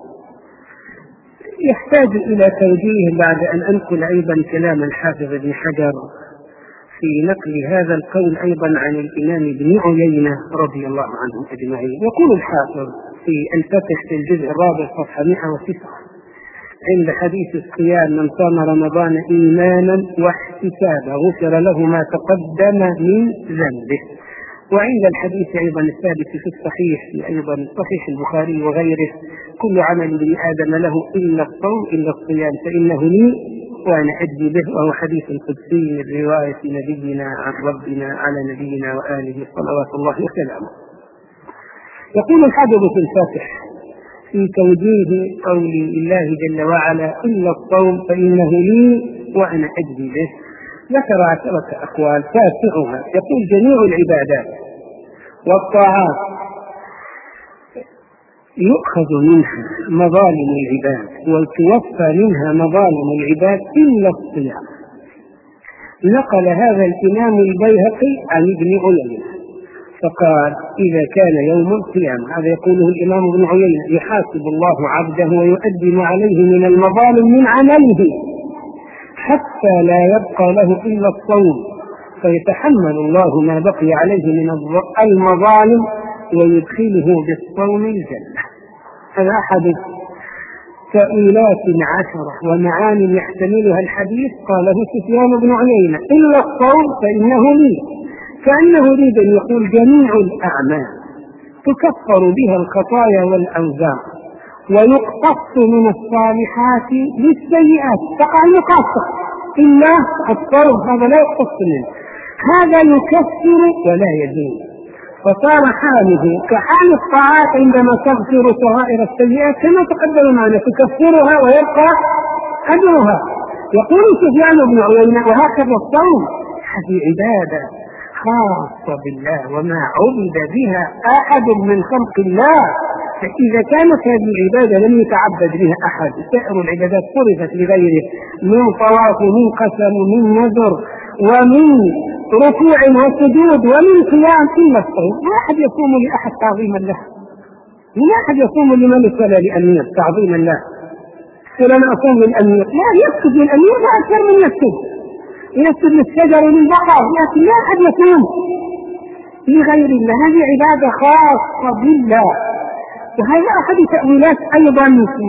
يحتاج إلى توجيه بعد أن أنقل أيضا كلام الحافظ ابن حجر في نقل هذا القول أيضا عن الإمام ابن عيينة رضي الله عنهم أجمعين. يقول الحافظ في الفتح في الجزء الرابع صفحة 109 عند حديث الصيام: من صام رمضان إيمانا واحتسابا غفر له ما تقدم من ذنبه. وعند الحديث أيضا الثابت في الصحيح في أيضا صحيح البخاري وغيره: كل عمل ابن آدم له إلا الصوم إلا الصيام فإنه لي وأنا أجزي به، وهو حديث قدسي من رواية نبينا عن ربنا على نبينا وآله صلوات الله وسلامه. يقول الحافظ في الفاتح في توجيه قول الله جل وعلا: إلا الصوم فإنه لي وأنا أجزي به، ذكر 10 أقوال تاسعها. يقول: جميع العبادات والطاعات يؤخذ منها مظالم العباد وتوفى منها مظالم العباد إلا الصيام. نقل هذا الإمام البيهقي عن ابن عيينة فقال: إذا كان يوم القيامة، هذا يقوله الإمام ابن عيينة، يحاسب الله عبده ويؤدي ما عليه من المظالم من عمله حتى لا يبقى له إلا الصوم، فيتحمل الله ما بقي عليه من المظالم ويدخله بالصوم الجنة. هذا أحد تأويلات 10 ومعاني يحتملها الحديث قاله سفيان بن عيينة: إلا الصوم فإنه لي، كأنه يريد أن يقول جميع الأعمال تكفر بها الخطايا والأوزار ويقتص من الصالحات للسيئات، تقع المقاصة، إلا الصوم هذا لا يقتص منه، هذا يكفر ولا يزيد. فصار حاله كحال الطاعات عندما تغفر صغائر السيئات كما تقدم معنا، تكفرها ويبقى أجرها. يقول سفيان بن عيينة: وهكذا الصوم، هذه عبادة خاصة بالله وما عبد بها أحد من خلق الله، فإذا كانت هذه العبادة لم يتعبد بها أحد، سائر العبادات صرفت لغيره من طواف ومن قسم ومن نذر ومن ركوع وسجود ومن قيام، إلا الصوم. لا أحد يصوم لأحد تعظيما له، لا أحد يصوم لملك ولا لأمير تعظيما له. فلما أصوم للأمير لا يسجد للأمير، لا أكثر من يسجد للشجر وللبقر، لكن لا أحد يصوم لغير الله، هذه عبادة خاصة بالله. وهذا أحد تأويلات أيضا في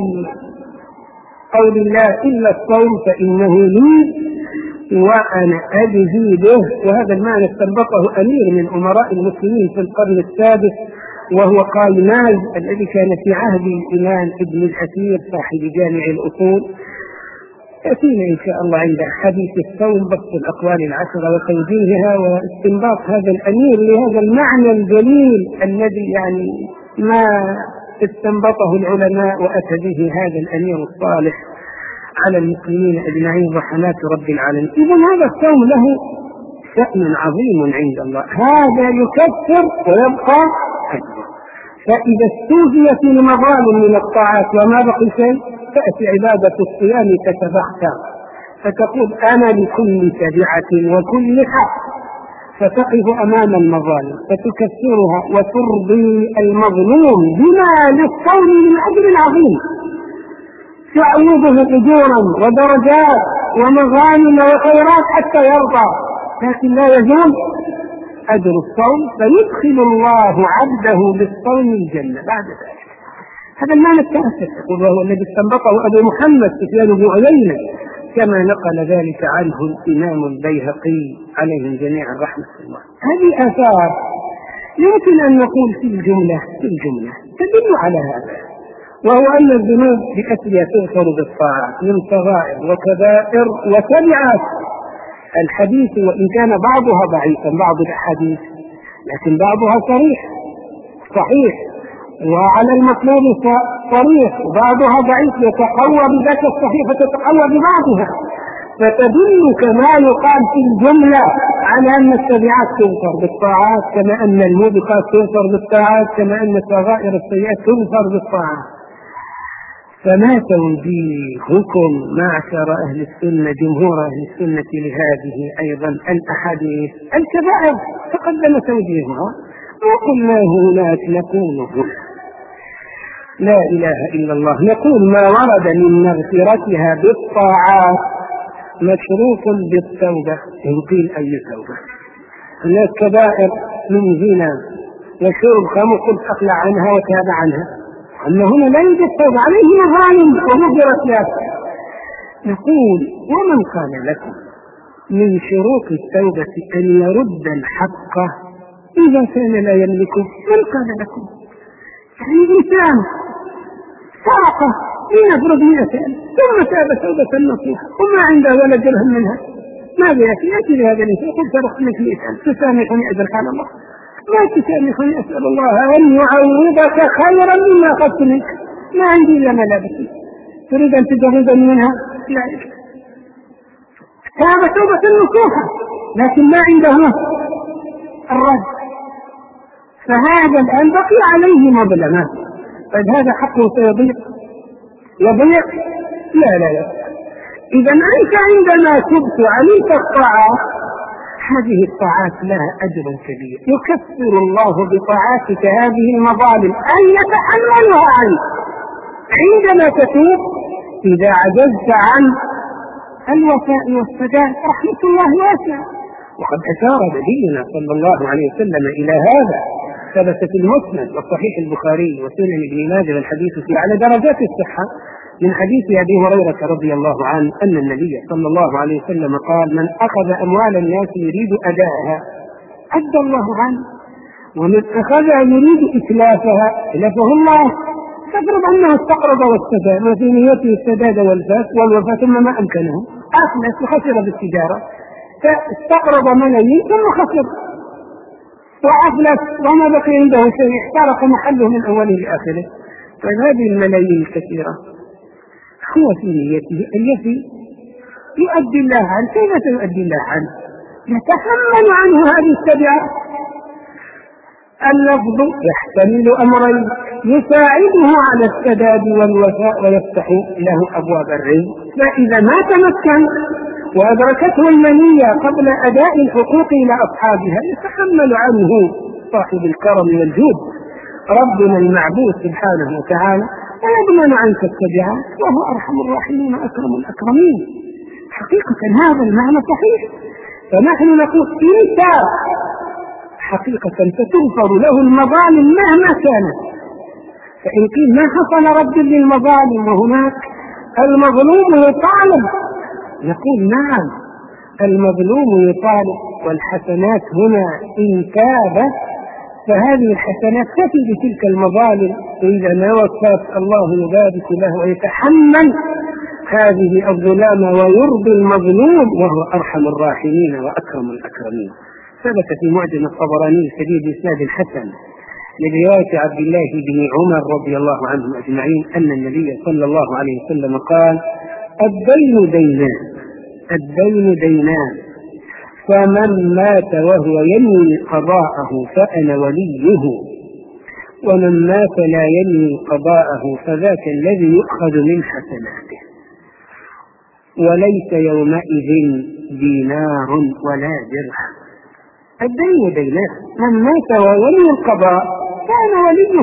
قول الله: إلا الصوم فإنه لي وأنا أجزي به. وهذا المعنى استنبطه أمير من أمراء المسلمين في القرن السادس، وهو قايماز الذي كان في عهد الإمام ابن الأثير صاحب جامع الأصول. يأتينا إن شاء الله عند حديث الصوم بسط الأقوال 10 وتوجيهها واستنباط هذا الأمير لهذا المعنى الجليل الذي يعني ما استنبطه العلماء وأتى به هذا الأمير الصالح على المسلمين أجمعين رحمات رب العالمين. إذن هذا الصوم له شأن عظيم عند الله، هذا يكفر ويبقى أجر. فإذا استوفيت المظالم من الطاعات وما بقي شيء، تأتي عبادة الصيام تتبختر فتقول: أنا لكل تبعة وكل حق، فتقف أمام المظالم فتكفرها وترضي المظلوم بما للصوم من أجر العظيم، تعوضه أجورا ودرجات ومغانم وخيرات حتى يرضى، لكن لا يزول أجر الصوم، فيدخل الله عبده بالصوم الجنة بعد ذلك. هذا المعنى التاسع، وهو الذي استنبطه أبو محمد سفيان بن عيينة، كما نقل ذلك عنه الإمام البيهقي عليهم جميعا رحمة الله. هذه آثار يمكن أن نقول في الجملة تدل على هذا، وهو أن الذنوب بأسرها تغفر بالطاعات من صغائر وكبائر وتبعات. الحديث وإن كان بعضها ضعيفا، بعض الأحاديث، لكن بعضها صحيح وعلى المطلوب صريح، وبعضها ضعيف يتقوى بذات الصحيح فتتقوى ببعضها، فتدل كما يقال في الجملة على أن التبعات تغفر بالطاعات، كما أن الموبقات تغفر بالطاعات، كما أن صغائر السيئات تغفر بالطاعات. فما توجيهكم معشر أهل السنة، جمهور أهل السنة، لهذه أيضا الأحاديث؟ الكبائر تقدم توجيهها وقلنا هناك نقول لا إله إلا الله، نقول ما ورد من مغفرتها بالطاعات مشروط بالتوبة، إن قيل أي توبة. هناك كبائر من زنا وشرب خمر قلت أقلع عنها وتاب عنها، أما هنا لا يوجد توبة، عليه مظالم ومغفرة له. نقول: ومن قال لكم من شروط التوبة أن يرد الحق إذا كان لا يملكه؟ من قال لكم؟ يعني إنسان سرقه لنفرض 100,000 ثم تاب توبة نصوحة وما عنده ولا درهم منها، ماذا يأتي لهذا الإنسان؟ قل سرقت منك 100,000 تسامحني أجرك على الله؟ ما تسامحني، أسأل الله أن يعوضك خيرا مما أخذت منك، ما عندي إلا ملابسي، تريد أن تجردني منها؟ لا، تاب توبة نصوحة لكن ما عنده الرد، فهذا الآن بقي عليه مظلمات، طيب هذا حقه سيضيع؟ لا. إذا أنت عندما تبت عليك الطاعات، هذه الطاعات لها أجر كبير، يكفر الله بطاعاتك هذه المظالم أن يتحملها عنك عندما تتوب. إذا عجزت عن الوفاء والسداد رحمة الله واسعة، وقد أشار نبينا صلى الله عليه وسلم إلى هذا، ثبت في المسند وصحيح البخاري وسنن ابن ماجه والحديث فيه على درجات الصحة، من حديث أبي هريرة رضي الله عنه أن النبي صلى الله عليه وسلم قال: من أخذ أموال الناس يريد أداءها أدى الله عنه، ومن أخذها يريد إتلافها أتلفه الله. تفرض أنه استقرض واستداد وفي نيته السداد والوفاة ثم ما أمكنه، أفلس وخسر بالتجارة، فاستقرض ملايين ثم خسر وأفلس وما بقي عنده شيء، احترق محله من أوله لآخره. فهذه الملايين الكثيرة هو في نيته التي يؤدي الله عنه. كيف سيؤدي الله عنه؟ يتحمل عنه هذه التبعات. اللفظ يحتمل أمرين: يساعده على السداد والوفاء ويفتح له أبواب الرزق، فإذا ما تمكن وأدركته المنية قبل أداء الحقوق إلى أصحابها يتحمل عنه صاحب الكرم والجود ربنا المعبود سبحانه وتعالى ويضمن عنك التبعات، وهو أرحم الراحمين وأكرم الأكرمين. حقيقة هذا المعنى صحيح. فنحن نقول إنت حقيقة ستغفر له المظالم مهما كانت. فإن قيل ما حصل رد للمظالم وهناك المظلوم يطالب، نقول نعم، المظلوم يطالب، والحسنات هنا إن تاب فهذه الحسنات تفي بتلك المظالم، وإذا ما وفاك الله يبارك له ويتحمل هذه الظلام ويرضي المظلوم، وهو أرحم الراحمين وأكرم الأكرمين. ثبت في معجم الطبراني الكبير بإسناد الحسن لرواية عبد الله بن عمر رضي الله عنهم أجمعين أن النبي صلى الله عليه وسلم قال: الدين دينان، الدين دينان، فمن مات وهو ينوي قضاءه فأنا وليه، ومن مات لا ينوي قضاءه فذاك الذي يؤخذ من حسناته، وليس يومئذ دينار ولا درهم. الدين دينان، من مات وينوي القضاء فأنا وليه،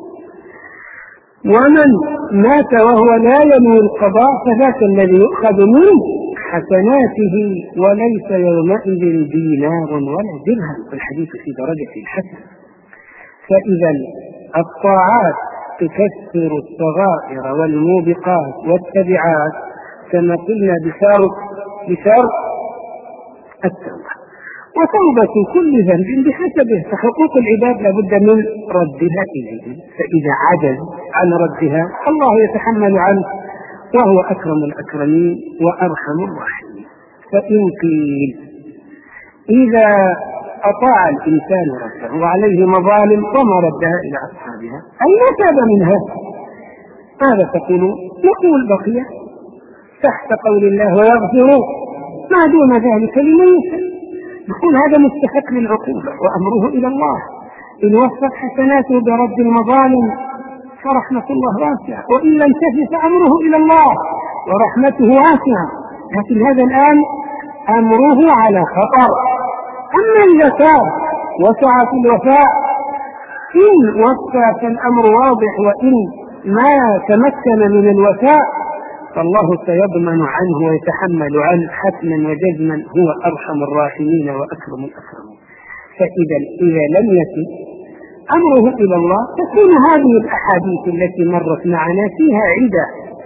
ومن مات وهو لا ينوي القضاء فذاك الذي يؤخذ من حسناته، وليس يومئذ دينار ولا درهم. الحديث في درجة الحسن. فإذا الطاعات تكسر الصغائر والموبقات والتبعات كما قلنا بشرط التوبة، وتوبة كل ذنب بحسبه، فحقوق العباد لابد من ردها إليه، فإذا عجز عن ردها الله يتحمل عنه وهو أكرم الأكرمين وأرحم الراحمين. فإن قيل إذا أطاع الإنسان ربه وعليه مظالم وما ردها إلى أصحابها أين تاب منها؟ ماذا تقول؟ نقول بقي تحت قول الله ويغفر ما دون ذلك لمن يشاء. نقول هذا مستحق للعقوبة وأمره إلى الله. إن وفق حسناته برد المظالم فرحمة الله واسعة، وإن لم تفي فأمره إلى الله ورحمته واسعة. لكن هذا الآن أمره على خطر. أما إذا كان وسع في الوفاء إن وفى فالأمر واضح، وإن ما تمكن من الوفاء فالله سيضمن عنه ويتحمل عنه حتما وجزما، هو أرحم الراحمين وأكرم الأكرمين. فإذا لم يفي أمره إلى الله تكون هذه الأحاديث التي مرت معنا فيها عدة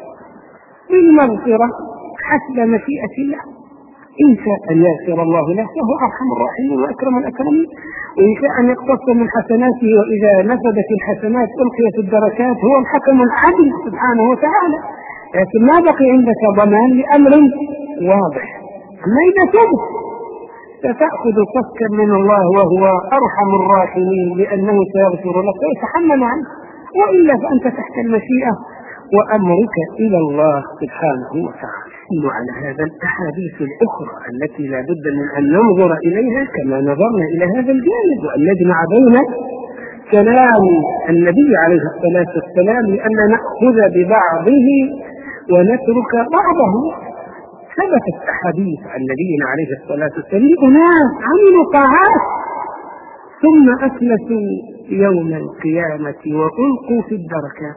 بالمغفرة حسب مشيئة الله. إن شاء أن يغفر الله له فهو أرحم الراحمين وأكرم الأكرمين، وإن شاء أن يقتص من حسناته وإذا نفذت الحسنات ألقيت الدركات هو الحكم العدل سبحانه وتعالى. لكن ما بقي عندك ضمان لأمر واضح. أما إذا تبت فتأخذ صفكا من الله وهو أرحم الراحمين لأنه سيغفر لك ويتحمل عنك، وإلا فأنت تحت المشيئة وأمرك إلى الله سبحانه وتعالى. على هذا الأحاديث الأخرى التي لا بد من أن ننظر إليها كما نظرنا إلى هذا الجانب، وأن نجمع بين كلام النبي عليه الصلاة والسلام لأن نأخذ ببعضه ونترك بعضه. ثبتت أحاديث عن نبينا عليه الصلاة والسلام أناس عملوا طاعات ثم أفلسوا يوم القيامة وألقوا في الدركات.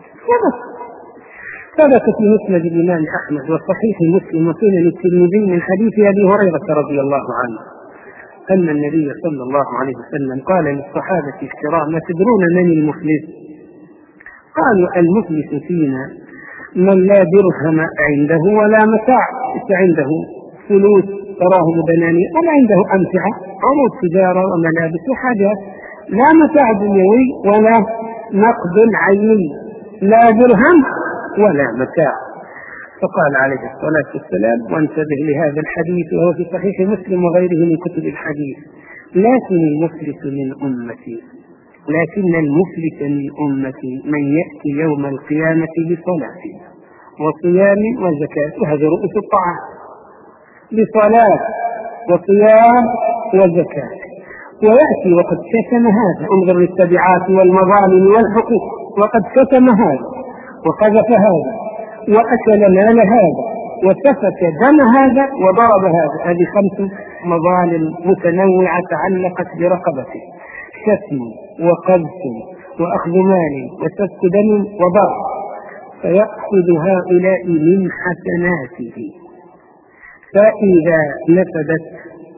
ثبت في مسند الإمام أحمد وصحيح مسلم وسنن الترمذي من حديث أبي هريرة رضي الله عنه أن النبي صلى الله عليه وسلم قال للصحابة الكرام: تدرون من المفلس؟ قالوا: المفلس فينا من لا درهم عنده ولا متاع، عنده فلوس تراهم دنانير ولا عنده أمتعة، عروض تجارة وملابس وحاجات، لا متاع دنيوي ولا نقد عيني، لا درهم ولا متاع. فقال عليه الصلاة والسلام، وانتبه لهذا الحديث وهو في صحيح مسلم وغيره من كتب الحديث: لكن المفلس من أمتي، لكن المفلس من أمتي من يأتي يوم القيامة بصلاة وصيام وزكاة، وهذا رؤوس الطاعات، بصلاة وصيام وزكاة، ويأتي وقد شتم هذا، انظر للتبعات والمظالم والحقوق، وقد شتم هذا وقذف هذا وأكل مال هذا وسفك دم هذا وضرب هذا. هذه 5 مظالم متنوعة تعلقت برقبته: شتم وقذف وأخذ مال وسفك دم وضرب، فيأخذ هؤلاء من حسناته، فإذا نفدت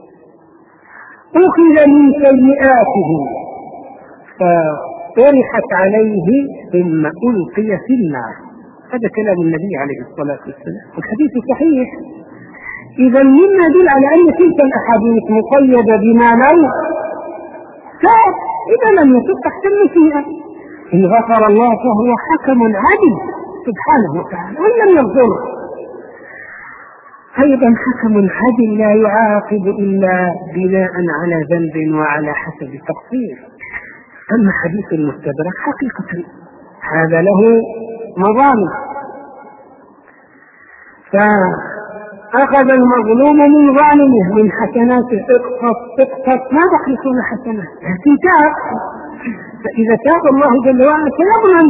أخذ من سيئاته فطرحت عليه ثم ألقي في النار. هذا كلام النبي عليه الصلاة والسلام، والحديث صحيح. إذا مما يدل على أن تلك الأحاديث مقيدة بما لو كان، إذا لم يكن تحت المشيئة. إن غفر الله فهو حكم عدل سبحانه وتعالى، وإن لم يغفر أيضا حكم عدل لا يعاقب إلا بناء على ذنب وعلى حسب تقصير. أما حديث المستدرك حقيقة هذا له مظالم، فأخذ المظلوم من ظالمه من حسناته، اقتص ما بقيتون حسنات، لكن تاب. فإذا تاب الله جل وعلا سيضمن.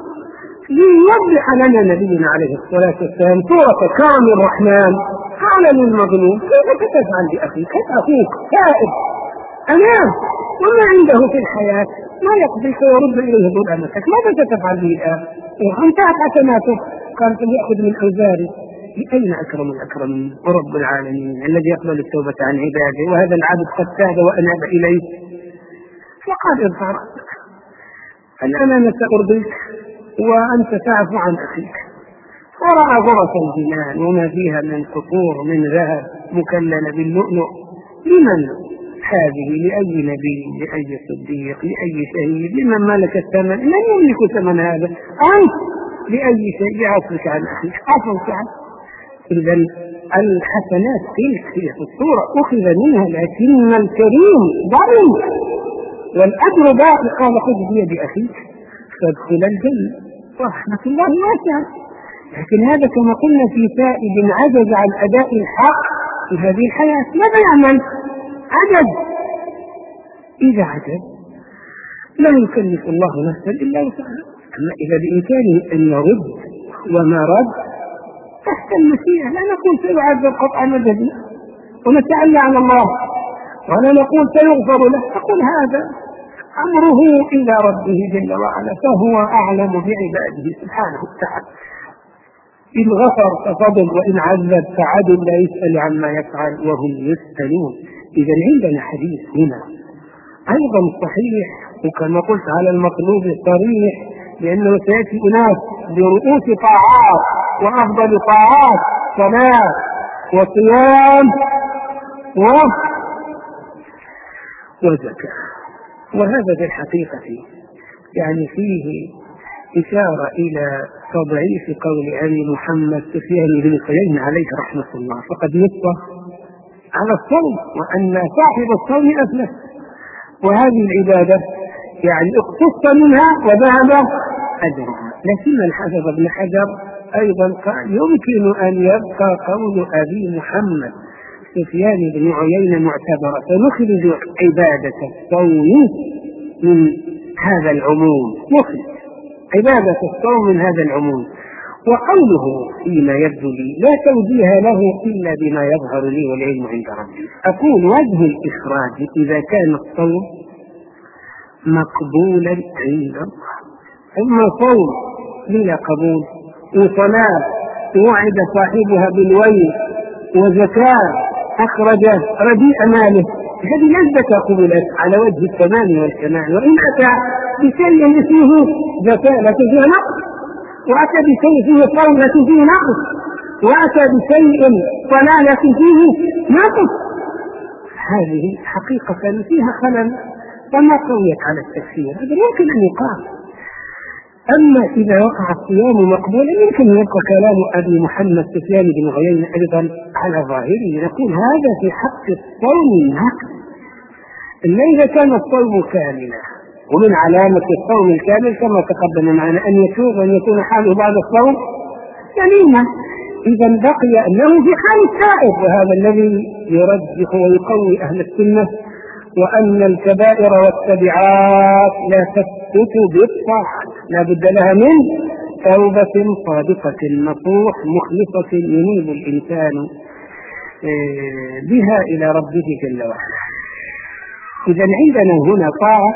ليوضح لنا نبينا عليه الصلاة والسلام سورة كرم الرحمن، قال للمظلوم: كيف تفعل بأخيك؟ أخوك تائب أمام وما عنده في الحياة ما يقضيك ويرد إليه ظلمتك، ماذا ستفعل به الآن؟ وانتهت حسناته. قال: فليأخذ من أوزاره. أين أكرم الأكرمين ورب العالمين الذي يقبل التوبة عن عباده، وهذا العبد قد تاب وأناب إليه. فقال: ارفع رأسك، الآن أنا سأرضيك وأنت تعفو عن أخيك. ورأى غرف الجنان وما فيها من قصور من ذهب مكللة باللؤلؤ. لمن هذه؟ لأي نبي، لأي صديق، لأي شهيد، لمن ملك الثمن؟ من يملك ثمن هذا؟ أنت. لأي شيء؟ لعفوك عن أخيك، عفوك عنه. إذا الحسنات هي في الصورة أخذ منها، لكن الكريم ضرب والأجر باقي. قال: خذ بيد أخيك فادخل الجنة ورحمة الله واسعة. لكن هذا كما قلنا في سائد عجز عن أداء الحق في هذه الحياة، ماذا يعمل؟ عجز. إذا عجز لا يكلف الله نفسا إلا وسعها. أما إذا بإمكانه أن يرد وما رد تحت المشيئة، لا نقول سيعذب قطعا وجزما ونتعلى على الله، ولا نقول سيغفر له، نقول هذا أمره إلى ربه جل وعلا، فهو أعلم بعباده سبحانه وتعالى. إن غفر ففضل، وإن عذب فعدل، لا يسأل عما يفعل وهم يسألون. إذا عندنا حديث هنا أيضا صحيح، وكما قلت على المطلوب صريح، لأنه سيأتي أناس برؤوس طاعات وأفضل طاعات، صلاة وصيام وزكاة. وهذا في الحقيقة يعني فيه إشارة إلى تضعيف قول أبي محمد سفيان بن عيينة عليه رحمة الله، فقد نص على الصوم وأن صاحب الصوم أفلس، وهذه العبادة يعني اقتص منها وذهب أجرها. لكن الحافظ ابن حجر أيضا قال: يمكن أن يبقى قول أبي محمد سفيان بن عيينة معتبرة، فنخرج عبادة الصوم من هذا العموم، نخرج عبادة الصوم من هذا العموم. وقوله فيما يبدو لي لا توجيه له إلا بما يظهر لي والعلم عند ربي. أقول وجه الإخراج إذا كان الصوم مقبولا عند الله، أما صوم بلا قبول وصلاة وعد صاحبها بالويل وزكاة أخرج رديء ماله، هذه ليست قبولت على وجه التمام والكمال. وإن أتى بشيء اسمه زكاة لكن فيها نقص، وأتى بشيء فيه طاولة فيه نقص، وأتى بشيء ضلالة فيه نقص. هذه حقيقة فيها خلل وما قويت على التفسير، هذا يمكن أن يقال. أما إذا وقع الصيام مقبولا يمكن أن يبقى كلام أبي محمد سفيان بن عيينة أيضا على ظاهره، يقول هذا في حق الصوم نقص. إلا إذا كان الصوم كاملا، ومن علامة الصوم الكامل كما تقدم معنا أن يتوب وأن يكون حاله بعد الصوم سليما. إذا بقي أنه في حال التائب، وهذا الذي يرجح ويقوي أهل السنة، وأن الكبائر والتبعات لا تثبت بالطاعة، لا بد لها من توبة صادقة نصوح مخلصة ينيب الإنسان بها إلى ربه جل وعلا. إذا عندنا هنا طاعة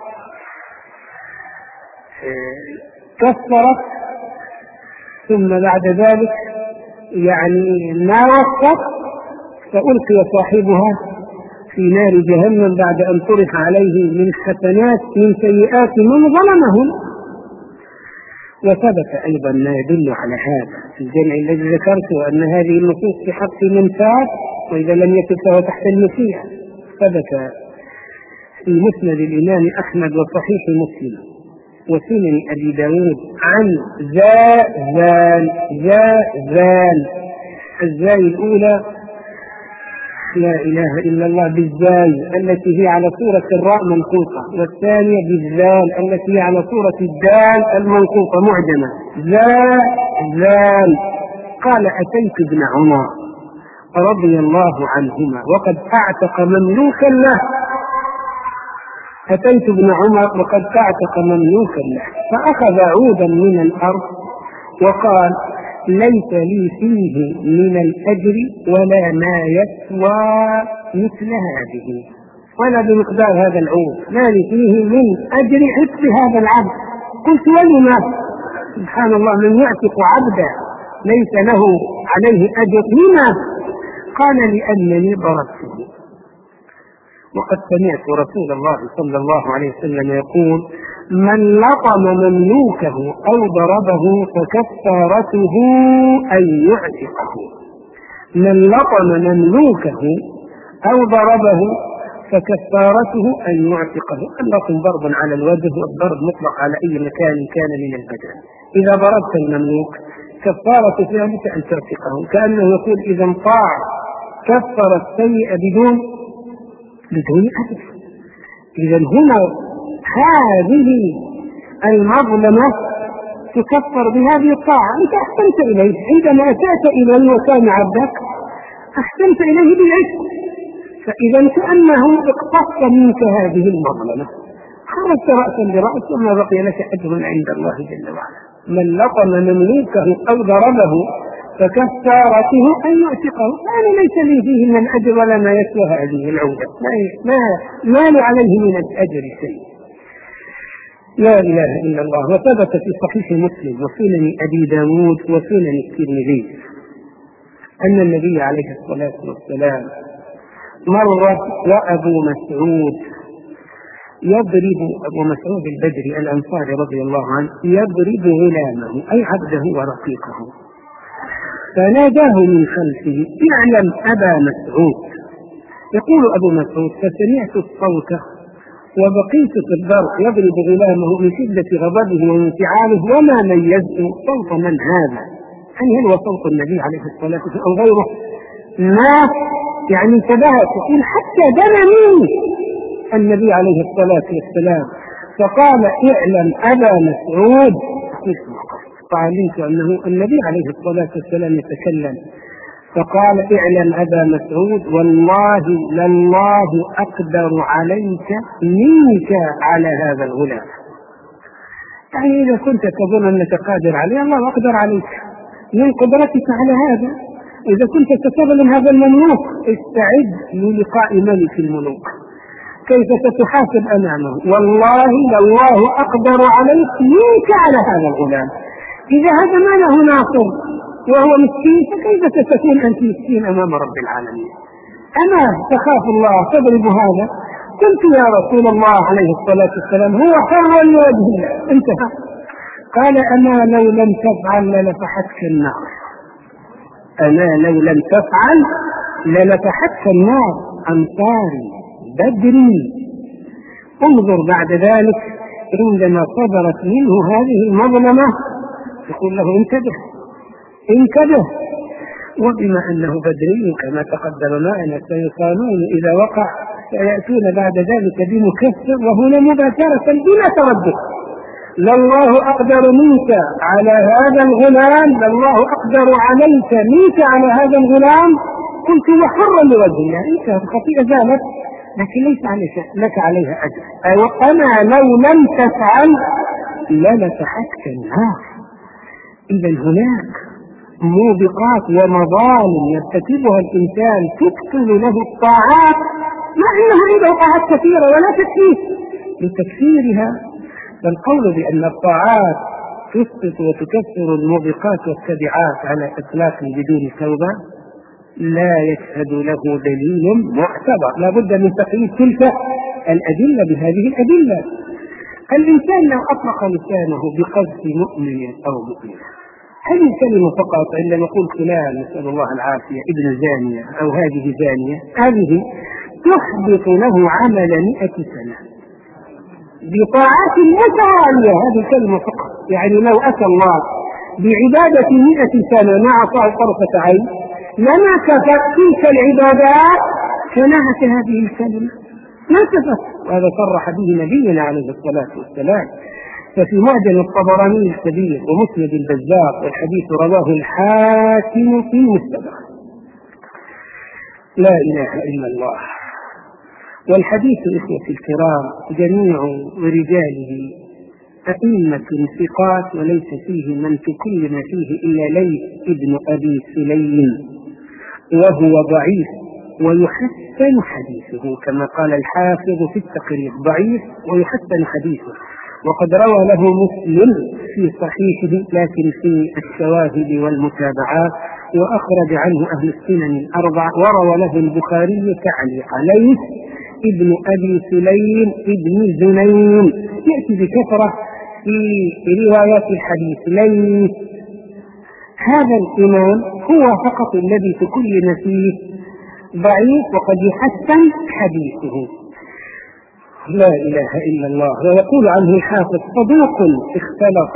كثرت ثم بعد ذلك ما وقت فألقي صاحبها في نار جهنم بعد أن طرح عليه من حسنات من سيئات من ظلمهم. وثبت أيضا ما يدل على هذا في الجمع الذي ذكرته، أن هذه النصوص في حق من تاب وإذا لم يتب فهو تحت المشيئة. ثبت في مسند الإمام أحمد وصحيح مسلم وسنن أبي داود عن زال الزاي الأولى لا إله إلا الله بالزاي التي هي على صورة الراء منقوطة، والثانية بالزال التي هي على صورة الدال المنقوطة معجمة. زال قال أتيت ابن عمر رضي الله عنهما وقد أعتق مملوكا له، أتيت ابن عمر وقد أعتق مملوكا له، فأخذ عودا من الأرض وقال ليس لي فيه من الأجر ولا ما يسوى مثل هذه، ولا بمقدار هذا العود، ما لي فيه من أجر عتق هذا العبد. قلت ولما؟ سبحان الله، من يعتق عبدا ليس له عليه أجر، لما؟ قال لأنني ضربته. وقد سمعت رسول الله صلى الله عليه وسلم يقول من لطم مملوكه أو ضربه فكفارته أن يعتقه. من لطم مملوكه أو ضربه فكفارته أن يعتقه. اللطم ضرب على الوجه، والضرب مطلق على أي مكان كان من البدن. إذا ضربت المملوك كفارة ذلك أن تعتقه، كأنه يقول إذا انطاع كفر السيء بدون أجر. إذا هنا هذه المظلمة تكفر بهذه الطاعة. أنت أحسنت إليه عندما أتأت إليه وكان عبدك، أحسنت إليه بالعشق، فإذا كأنه اقتص منك هذه المظلمة، خرجت رأسا برأس وما بقي لك أجر عند الله جل وعلا. من لطم مملوكه أو ضربه فكفارته أن يعتقه، يعني ليس لي فيه من الأجر ولا ما يسوى هذه العودة، ما لي عليه من الأجر شيء. لا إله إلا الله. وثبت في صحيح مسلم وسنن أبي داود وسنن الترمذي أن النبي عليه الصلاة والسلام مر وأبو مسعود يضرب، أبو مسعود البدري الأنصاري رضي الله عنه، يضرب غلامه أي عبده ورقيقه، فناداه من خلفه اعلم أبا مسعود. يقول أبو مسعود فسمعت الصوت وبقيت في الضرب يضرب غلامه من شدة غضبه وانفعاله وما ميزت صوت من هذا، يعني هل هو صوت النبي عليه الصلاة والسلام أو غيره؟ ما يعني انتبهت يقول حتى دنا مني النبي عليه الصلاة والسلام، فقال اعلم أبا مسعود. فعلمت أنه النبي عليه الصلاة والسلام يتكلم، فقال اعلم أبا مسعود والله لله أقدر عليك منك على هذا الغلام. يعني إذا كنت تظن أنك قادر عليه، الله أقدر عليك من قدرتك على هذا. إذا كنت ستظلم هذا المملوك استعد للقاء ملك الملوك، كيف ستحاسب أمامه؟ والله لله أقدر عليك منك على هذا الغلام. إذا هذا ما له ناصر وهو مسكين، فكيف ستكون أنت مسكين أمام رب العالمين؟ أما تخاف الله تضرب هذا؟ قلت يا رسول الله عليه الصلاة والسلام هو حر لوجه الله. انتهى. قال أما لو لم تفعل لنفحتك النار، أما لو لم تفعل لنفحتك النار أنصاري بدري. انظر بعد ذلك عندما صدرت منه هذه المظلمة يقول له انتبه. وبما أنه بدري كما تقدم معنا سيصانون إذا وقع، سيأتون بعد ذلك بمكسر، وهنا مباشرة بلا تردد: لله أقدر منك على هذا الغلام، لله أقدر عليك منك على هذا الغلام، كنت محرا لوجه الله، انتهت الخطيئة زالت، لكن ليس لك عليها أجر. وأنا لو لم تفعل لنفحتك النار. إذا هناك موبقات ومظالم يرتكبها الإنسان تكتب له الطاعات، مع أنه عنده طاعات كثيرة ولا تكفيه لتكفيرها. فالقول بأن الطاعات تسقط وتكفر الموبقات والتبعات على إطلاق بدون توبة لا يشهد له دليل معتبر، لا بد من تقييد تلك الأدلة بهذه الأدلة. الإنسان لو أطلق لسانه بقذف مؤمن أو مؤمنة، هذه الكلمة فقط عندما نقول فلان نسأل الله العافية ابن زانية أو هذه زانية، هذه تحبط له عمل 100 سنة بطاعات متوالية. هذه الكلمة فقط، يعني لو أتى الله بعبادة 100 سنة مع عصاه طرفة عين لما كفت تلك العبادات شناعة هذه الكلمة، ما كفت. وهذا صرح به نبينا عليه الصلاة والسلام. ففي معجم الطبراني الكبير ومسند البزار، والحديث رواه الحاكم في المستدرك. لا إله إلا الله. والحديث إخوتي الكرام جميع رجاله أئمة ثقات، وليس فيه من تكلم فيه إلا ليث ابن أبي سليم، وهو ضعيف ويحسن حديثه كما قال الحافظ في التقريب، ضعيف ويحسن حديثه. وقد روى له مسلم في صحيحه لكن في الشواهد والمتابعات، وأخرج عنه أهل السنن الأربع، وروى له البخاري تعليقا. ليث ابن أبي سليم ابن زنين يأتي بكثرة في روايات الحديث. ليث هذا الإمام هو فقط الذي تكلم فيه ضعيف وقد يحسن حديثه. لا إله إلا الله. ويقول عنه الحافظ صدوق اختلط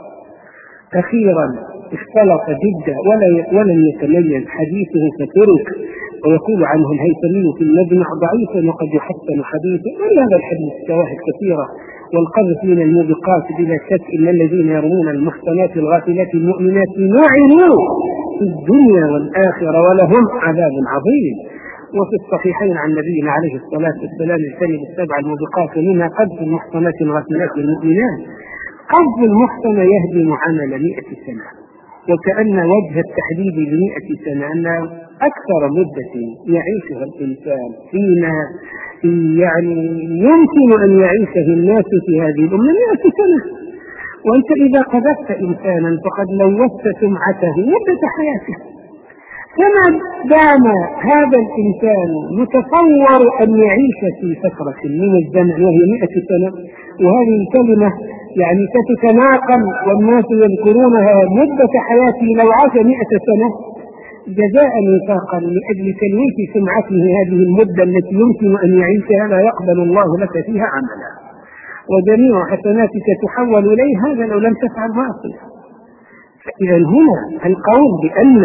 أخيرا، اختلط جدا ولم يتميز حديثه فترك. ويقول عنه الهيثمي في المجمع ضعيفا وقد يحسن حديثه. ولهذا الحديث شواهد كثيرة. والقذف من الموبقات بلا شك إن الذين يرمون المحصنات الغافلات المؤمنات لعنوا في الدنيا والآخرة ولهم عذاب عظيم. وفي الصحيحين عن نبينا عليه الصلاة والسلام اجتنبوا السبع الموبقات ومنها قذف المحصنات الغافلات المؤمنات. قذف المحصنة يهدم عمل 100 سنة، وكأن وجه التحديد ل100 سنة أن أكثر مدة يعيشها الإنسان فيما يعني يمكن أن يعيشه الناس في هذه الأمة 100 سنة. وأنت إذا قذفت إنسانا فقد لوثت سمعته مدة حياته. فما دام هذا الإنسان متصور أن يعيش في فترة من الزمن وهي 100 سنة، وهذه الكلمة يعني ستتناقل والناس يذكرونها مدة حياته لو عاش 100 سنة جزاء وفاقا لأجل تلويث سمعته هذه المدة التي يمكن أن يعيشها، لا يقبل الله لك فيها عملا، وجميع حسناتك تحول إليه. هذا لو لم تفعل معصية. فإذا هنا القول بأن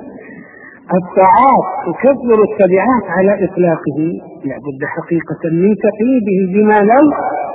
الطاعات تكفر التبعات على إطلاقه لابد حقيقة من تقييده بما لو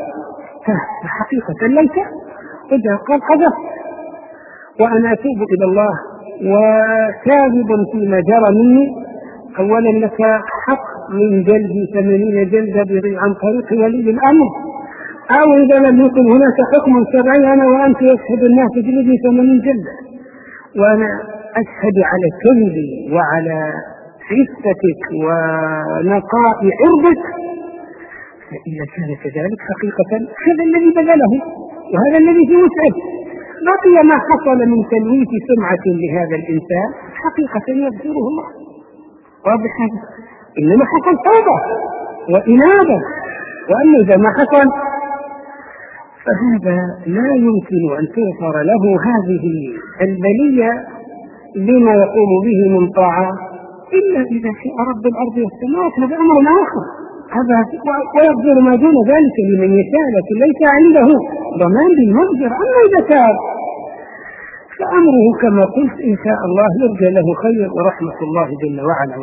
حقيقة ليس. إذا قال قذف وأنا أتوب إلى الله وكاذب فيما جرى مني، أولا لك حق من جلد 80 جلدة عن طريق ولي الأمر، أو إذا لم يكن هناك حكم شرعي أنا وأنت يشهد الناس جلدي 80 جلدة، وأنا أشهد على كذبي وعلى عفتك ونقاء عرضك. فإذا كان كذلك حقيقة هذا الذي بذله وهذا الذي في وسعه. بقي ما حصل من تلويث سمعة لهذا الإنسان حقيقة يغفره الله. واضح هذا؟ إنما حصل توبة وإنابة. وأما إذا ما حصل فهذا لا يمكن أن تغفر له هذه البلية بما يقوم به من طاعة إلا إذا شاء رب الأرض والسماوات. هذا أمر آخر، هذا ويغفر ما دون ذلك لمن يشاء، لكن ليس عنده ضمان بالمغفرة. أما إذا تاب فأمره كما قلت إن شاء الله يرجى له خير، ورحمة الله جل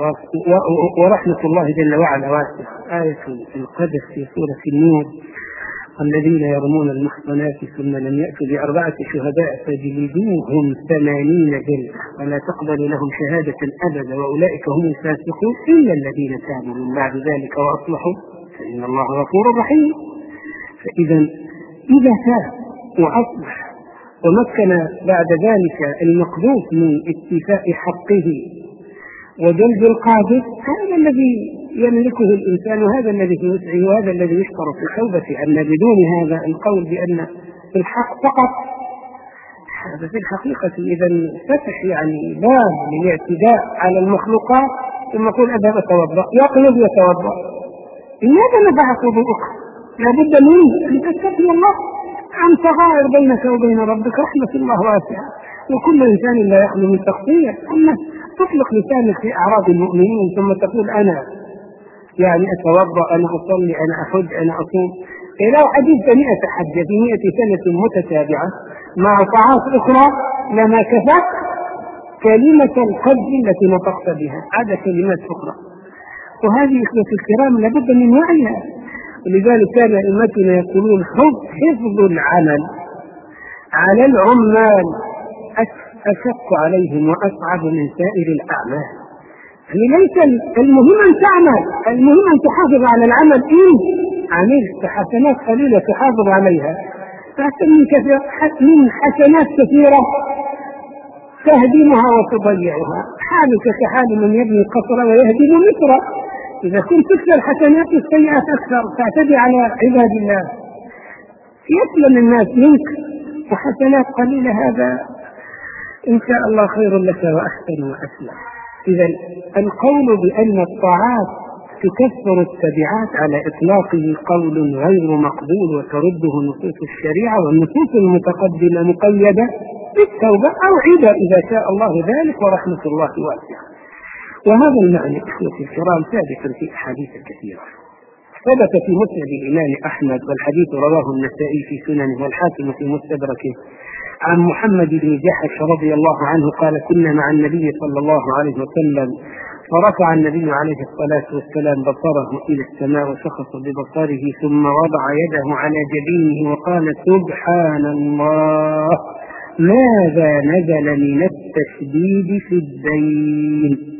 وعلا واسعة. آية القدر في سورة النور: الذين يرمون المحصنات ثم لم يأتوا ب4 شهداء فجلدوهم 80 جلدة ولا تقبل لهم شهادة أبدا وأولئك هم الفاسقون إلا الذين تابوا من بعد ذلك وأصلحوا فإن الله غفور رحيم. فإذا إذا تاب وأصلح ومكن بعد ذلك المقذوف من استيفاء حقه وجلب القاذف، هذا الذي يملكه الإنسان، وهذا الذي في وسعه، وهذا الذي يشترط في التوبة. أن بدون هذا القول بأن الحق فقط، هذا في الحقيقة إذا فتح باب للاعتداء على المخلوقات، ثم يقول أذهب أتوضأ، يقلب يتوضأ. لماذا نفعك وضوءك؟ لابد من أن تتقي الله عن صغائر بينك وبين ربك. رحمة الله واسعة، وكل إنسان لا يخلو من تقصير. أما تطلق لسانك في أعراض المؤمنين ثم تقول أنا أتوضأ، أنا أصلي، أنا أحج، أنا أصوم. لو حدثت 100 حجة في 100 سنة متتابعة مع طاعات أخرى لما كفت كلمة الحج التي نطقت بها، عدا كلمات أخرى. وهذه إخوة الكرام لابد من وعيها. ولذلك كان أئمتنا يقولون حفظ العمل على العمال أشق عليهم وأصعب من سائر الأعمال. ليس المهم أن تعمل، المهم أن تحافظ على العمل. إن عملت حسنات قليلة تحافظ عليها فأحسن من حسنات كثيرة تهدمها وتضيعها. حالك كحال من يبني قصرا ويهدم مصرا. إذا كنت تكثر حسنات السيئات أكثر تعتدي على عباد الله، يسلم الناس منك، وحسنات قليلة هذا إن شاء الله خير لك وأحسن وأسلم. إذا القول بأن الطاعات تكثر التبعات على إطلاقه قول غير مقبول، وترده نصوص الشريعة والنصوص المتقدمة مقيدة بالتوبة أو عدة إذا شاء الله ذلك، ورحمة الله واسعة. وهذا المعنى إخوتي الكرام ثابت في أحاديث كثيرة. ثبت في مسند الإمام أحمد، والحديث رواه النسائي في سننه والحاكم في مستدركه، عن محمد بن جحش رضي الله عنه قال: كنا مع النبي صلى الله عليه وسلم فرفع النبي عليه الصلاة والسلام بصره إلى السماء وشخص ببصره ثم وضع يده على جبينه وقال: سبحان الله، ماذا نزل من التشديد في الدين.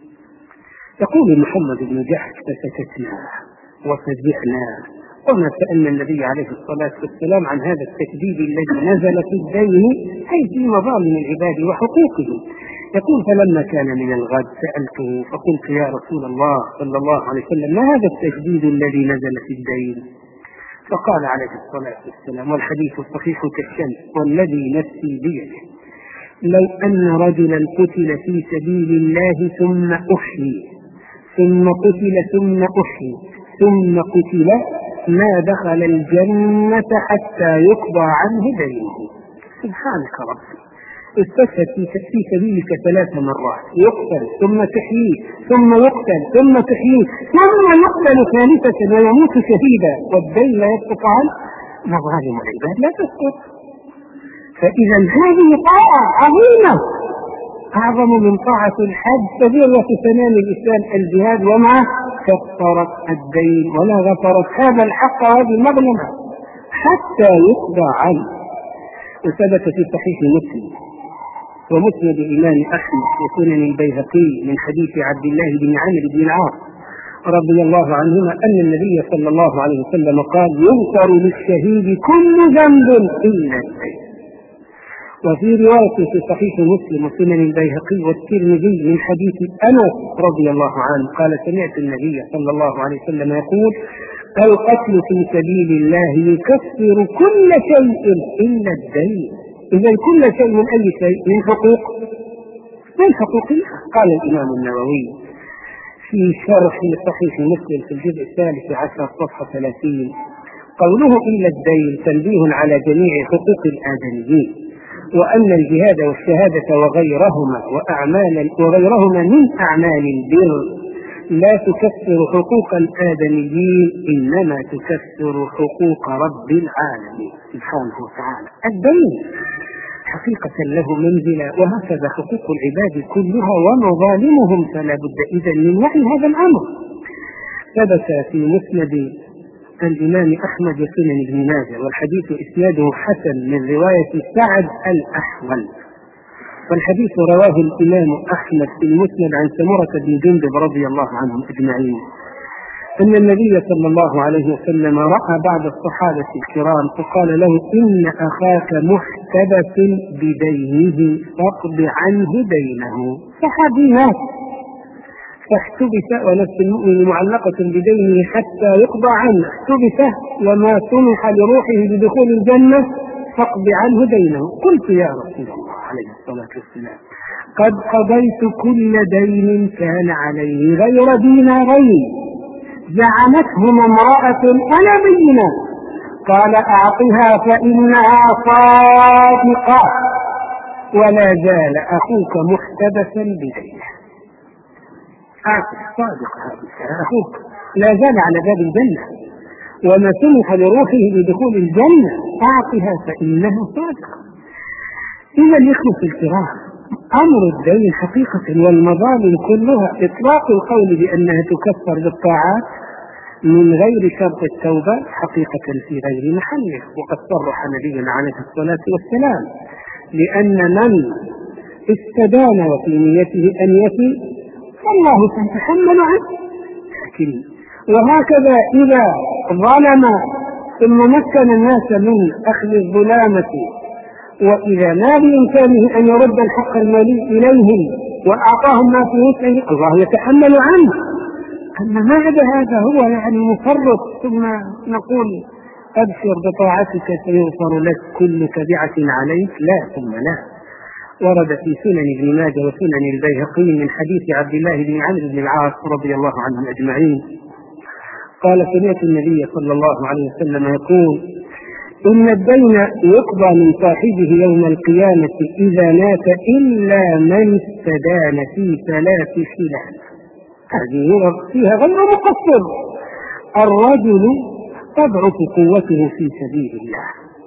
يقول محمد بن جحش: فسكتنا وفزعنا وما سألنا النبي عليه الصلاة والسلام عن هذا التشديد الذي نزل في الدين، أي في مظالم العباد وحقوقهم. يقول: فلما كان من الغد سألته فقلت: يا رسول الله صلى الله عليه وسلم، ما هذا التشديد الذي نزل في الدين؟ فقال عليه الصلاة والسلام، والحديث صحيح كالشمس والذي نفسي بيده: لو أن رجلا قتل في سبيل الله ثم أحيي ثم قتل ثم أحيي ثم قتل ما دخل الجنة حتى يقضى عنه دينه. سبحانك ربي، استشهد في سبيلك 3 مرات، يقتل ثم تحييه ثم يقتل ثم تحييه ثم يقتل ثالثة ويموت شهيدا، والدين لا يسقط عنه، مظالم العباد لا تسقط. فإذا هذه طاعة عظيمة، أعظم من طاعة الحج، فذروة سنام الإسلام الجهاد، ومعه كفرت الدين ولا غفرت هذا الحق وهذه المظلمة حتى يقضى عنه. وثبت في صحيح مسلم ومسند الإمام أحمد وسنن البيهقي من حديث عبد الله بن عمرو بن العاص رضي الله عنهما أن النبي صلى الله عليه وسلم قال: يغفر للشهيد كل ذنب إلا الدين. وفي رواية في صحيح مسلم وسنن البيهقي والترمذي من حديث أنس رضي الله عنه قال: سمعت النبي صلى الله عليه وسلم يقول: القتل في سبيل الله يكفر كل شيء إلا الدين. إذا كل شيء من أي شيء؟ من حقوق الله. قال الإمام النووي في شرح صحيح مسلم في الجزء 13 صفحة 30: قوله إلا الدين تنبيه على جميع حقوق الآدميين، وأن الجهاد والشهادة وغيرهما من أعمال البر لا تكفر حقوق الآدميين، إنما تكفر حقوق رب العالمين سبحانه وتعالى. الدين حقيقة له منزلة، وهكذا حقوق العباد كلها ومظالمهم، فلا بد إذن من وعي هذا الأمر. ثبت في مسند الإمام أحمد وسنن ابن ماجه، والحديث إسناده حسن من رواية سعد الأحول، والحديث رواه الإمام أحمد في المسند عن سمرة بن جندب رضي الله عنهم أجمعين أن النبي صلى الله عليه وسلم رأى بعض الصحابة الكرام فقال له: إن أخاك محتبس بدينه فاقض عنه دينه. صحابي مات فاحتبس، ونفس المؤمن معلقة بدينه حتى يقضى عنه، احتبس وما سمح لروحه بدخول الجنة فاقض عنه دينه. قلت: يا رسول الله عليه الصلاة والسلام، قد قضيت كل دين كان عليه غير دينارين زعمتهما امرأة ولا بينة. قال: أعطها فإنها صادقة، ولا زال أخوك محتبسا بدينه. صادقة، أخوك لا زال على باب الجنة وما سمح لروحه بدخول الجنة، أعطها فإنها صادقة. إذا الإخوة الكرام، أمر الدين حقيقة والمظالم كلها إطلاق القول بأنها تكفر بالطاعات من غير شرط التوبة حقيقة في غير محله، وقد صرح نبينا عليه الصلاة والسلام لأن من استدان وفي نيته أن يفي فالله سيتحمل عنه. لكن وهكذا إذا ظلم ثم مكن الناس من أخذ الظلامة، وإذا ما بإمكانه أن يرد الحق المالي إليهم وأعطاهم ما في وسعه، الله يتحمل عنه. أما ما عدا هذا هو مفرط، ثم نقول: أبشر بطاعتك سيغفر لك كل تبعة عليك. لا ثم لا. ورد في سنن ابن ماجه وسنن البيهقي من حديث عبد الله بن عمرو بن العاص رضي الله عنهم أجمعين قال: سمعت النبي صلى الله عليه وسلم يقول: إن الدين يقضى من صاحبه يوم القيامة إذا مات إلا من استدان في 3 خلال. هذه فيها غير مقصر: الرجل تضعف قوته في سبيل الله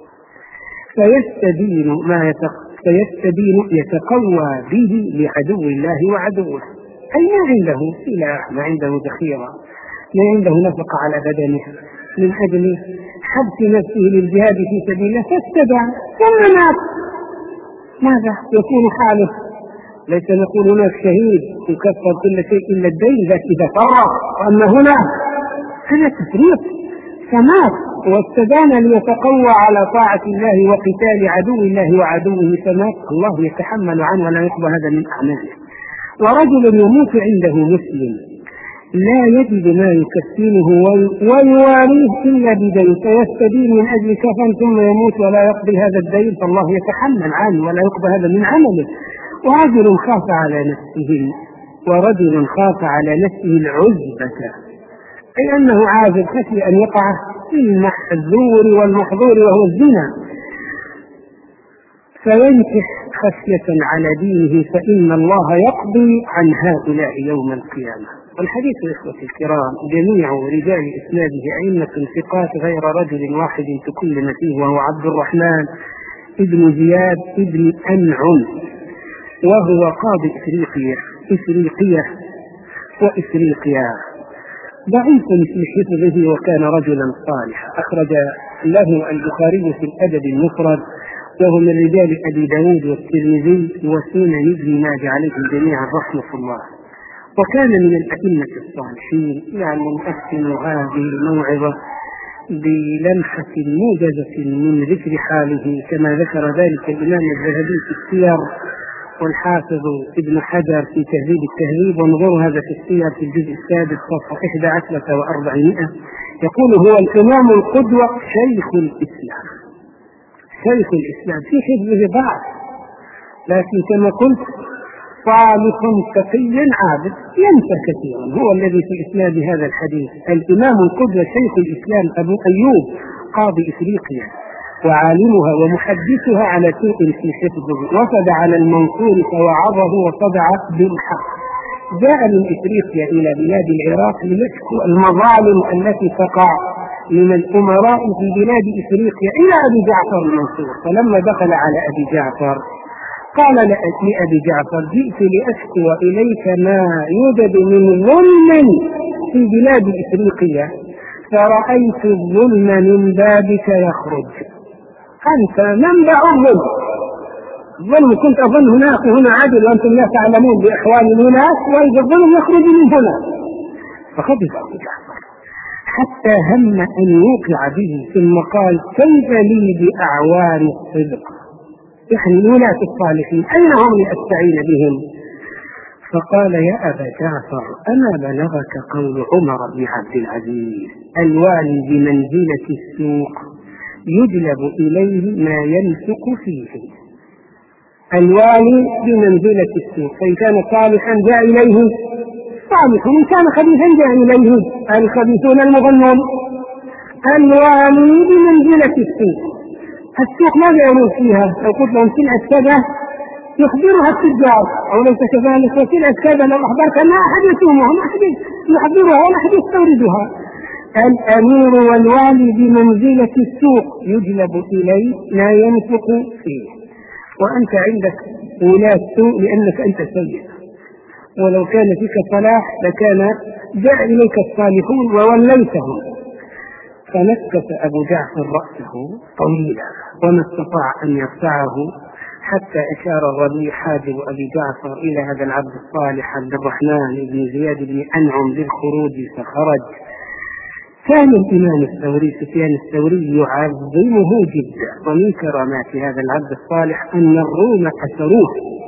فيستدين يتقوى به لعدو الله وعدوه، أي ما عنده سلاح، ما عنده ذخيرة، ما عنده نفقة على بدنه من أجل حبس نفسه للجهاد في سبيل الله، فاستدعى ثم مات، ماذا يكون حاله؟ ليس نقول هناك شهيد يكفر كل شيء إلا الدين ذاك إذا فرط، وأما هنا هذا تفريط، فمات واستدان ليتقوى على طاعة الله وقتال عدو الله وعدوه، فمات، الله يتحمل عنه ولا يقبل هذا من أعماله. ورجل يموت عنده مسلم لا يجد ما يكفنه ويواريه إلا بدين فيستدين من أجل كفن ثم يموت ولا يقضي هذا الدين، فالله يتحمل عنه ولا يقضي هذا من عمله. ورجل خاف على نفسه العزبة، أي أنه عازب خشي أن يقع في المحذور والمحظور وهو الزنا، فينكح خشية على دينه، فإن الله يقضي عن هؤلاء يوم القيامة. والحديث إخوتي الكرام جميع رجال إسناده أئمة ثقات غير رجل واحد تكلم فيه، وهو عبد الرحمن ابن زياد ابن أنعم، وهو قاضي إفريقيا ضعيف في حفظه وكان رجلا صالحا. أخرج له البخاري في الأدب المفرد، وهو من رجال أبي داود والترمذي وسنن ابن ماجه عليهم جميعا رحمة الله، وكان من الأئمة الصالحين. نختم هذه الموعظة بلمحة موجزة من ذكر حاله كما ذكر ذلك الإمام الذهبي في السير، والحافظ ابن حجر في تهذيب التهذيب، وانظروا هذا في السير في الجزء السادس صفحة 11 و400. يقول: هو الإمام القدوة شيخ الإسلام في حفظه ضعف، لكن كما قلت صالح تقي عابد ينسى كثيرا. هو الذي في إسناد هذا الحديث الإمام القدوة شيخ الإسلام أبو أيوب قاضي إفريقيا وعالمها ومحدثها على سوء في حفظه، وفد على المنصور فوعظه وصدع بالحق. جاء من إفريقيا إلى بلاد العراق ليشكو المظالم التي تقع من الأمراء في بلاد إفريقيا إلى أبي جعفر المنصور. فلما دخل على أبي جعفر قال لأبي جعفر: جئت لأشكو إليك ما يوجد من ظلم في بلاد إفريقيا، فرأيت الظلم من بابك يخرج. أنت منبع الظلم. الظلم كنت أظن هنا عدل وأنتم لا تعلمون بأحوال الناس، وإذا الظلم يخرج من هنا. فخبث أبو جعفر حتى هم أن يوقع به، ثم قال: كيف لي بأعوان الصدق؟ يعني ولاة الصالحين أين هم لأستعين بهم؟ فقال: يا أبا جعفر، أما بلغك قول عمر بن عبد العزيز: الوالي بمنزلة السوق يجلب إليه ما ينفق فيه. الوالي بمنزلة السوق، فإن كان صالحا جاء إليه صالح، وإن كان خبيثا جاء إليه الخبيثون المظنون. الوالي بمنزلة السوق. السوق ماذا يقول فيها؟ لو قلت لهم سلعة كذا يخبرها التجار، أو ليس كذلك، وسلعة كذا لو أخبرت ما أحد يسومها، ما أحد يحضرها ولا أحد يستوردها. الأمير والوالي بمنزلة السوق يجلب إليه ما ينفق فيه. وأنت عندك ولاة سوء لأنك أنت سيء، ولو كان فيك صلاح لكان جاء إليك الصالحون ووليتهم. فنكس أبو جعفر رأسه طويلا وما استطاع أن يرفعه، حتى أشار الربيع حاجب أبي جعفر إلى هذا العبد الصالح عبد الرحمن بن زياد بن أنعم بالخروج، فخرج. كان الإمام الثوري سفيان الثوري يعظمه جدا، ومن كرامات هذا العبد الصالح أن الروم أسروه،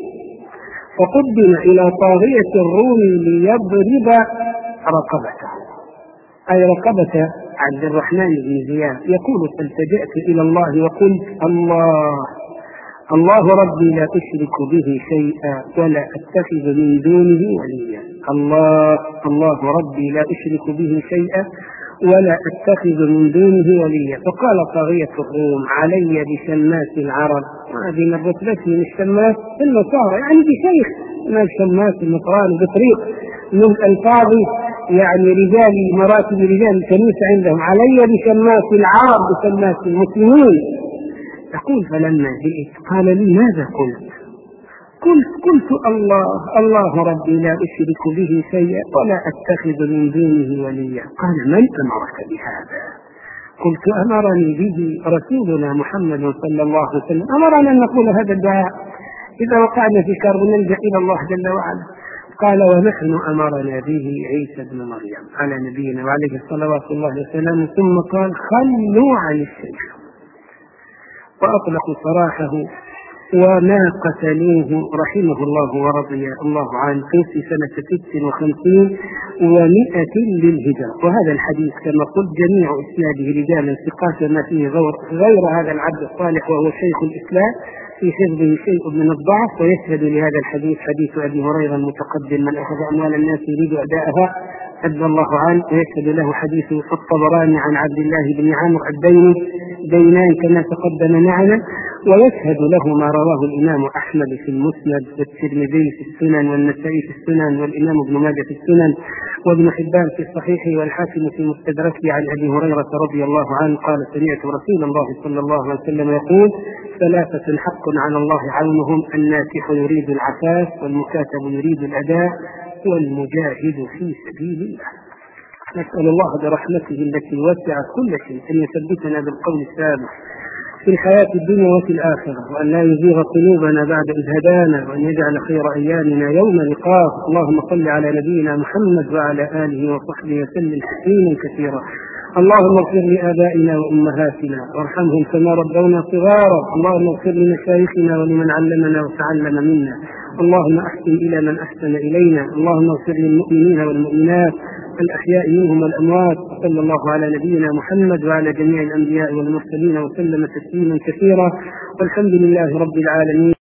فقدم إلى طاغية الروم ليضرب رقبته، أي رقبة عبد الرحمن بن زياد. يقول: فالتجأت إلى الله وقلت: الله ربي لا أشرك به شيئا ولا أتخذ من دونه وليا. الله ربي لا أشرك به شيئا ولا أتخذ من دونه وليا. فقال طاغية الروم: علي بشماس العرب. هذه من رتبته من الشماس النصارى، يعني بشيخ ما الشماس النصراني بطريق من ألفاظ يعني رجال مراتب رجال الكنيسة عندهم. علي بشماس العرب بشماس المسلمين. يقول: فلما جئت قال لي: ماذا قلت؟ قلت: الله ربي لا أشرك به شيئا ولا أتخذ من دونه وليا. قال: من أمرك بهذا؟ قلت: أمرني به رسولنا محمد صلى الله عليه وسلم، أمرنا أن نقول هذا الدعاء إذا وقعنا في كرب نلجأ إلى الله جل وعلا. قال: ونحن أمرنا به عيسى بن مريم على نبينا وعليه الصلوات الله وسلامه. ثم قال: خلوا عن الشيخ. وأطلقوا سراحه وما قتلوه رحمه الله ورضي الله عنه في سنة 56 و100 للهجرة. وهذا الحديث كما قلت جميع إسناده رجالا ثقات، ما فيه غير هذا العبد الصالح وهو شيخ الإسلام في حفظه شيء من الضعف. ويشهد لهذا الحديث حديث أبي هريرة المتقدم: من أخذ أموال الناس يريد أداءها أدى الله عنه. ويشهد له حديث الطبراني عن عبد الله بن عمرو: الدين دينان كما تقدم معنا. ويشهد له ما رواه الإمام أحمد في المسند، والترمذي في السنن، والنسائي في السنن، والإمام ابن ماجه في السنن، وابن حبان في الصحيح، والحاكم في مستدركه عن أبي هريرة رضي الله عنه قال: سمعت رسول الله صلى الله عليه وسلم يقول: ثلاثة حق على الله عونهم: الناكح يريد العفاف، والمكاتب يريد الأداء، والمجاهد في سبيل الله. نسأل الله برحمته التي وسعت كل شيء أن يثبتنا بالقول الثابت في الحياة الدنيا وفي الآخرة، وأن لا يزيغ قلوبنا بعد إذ هدانا، وأن يجعل خير أيامنا يوم لقاه. اللهم صل على نبينا محمد وعلى آله وصحبه وسلم تسليما كثيرا. اللهم اغفر لآبائنا وأمهاتنا وارحمهم كما ربونا صغارا. اللهم اغفر لمشايخنا ولمن علمنا وتعلم منا. اللهم أحسن إلى من أحسن إلينا. اللهم اغفر للمؤمنين والمؤمنات الأحياء منهم والأموات. صلى الله على نبينا محمد وعلى جميع الأنبياء والمرسلين وسلم تسليما كثيرا، والحمد لله رب العالمين.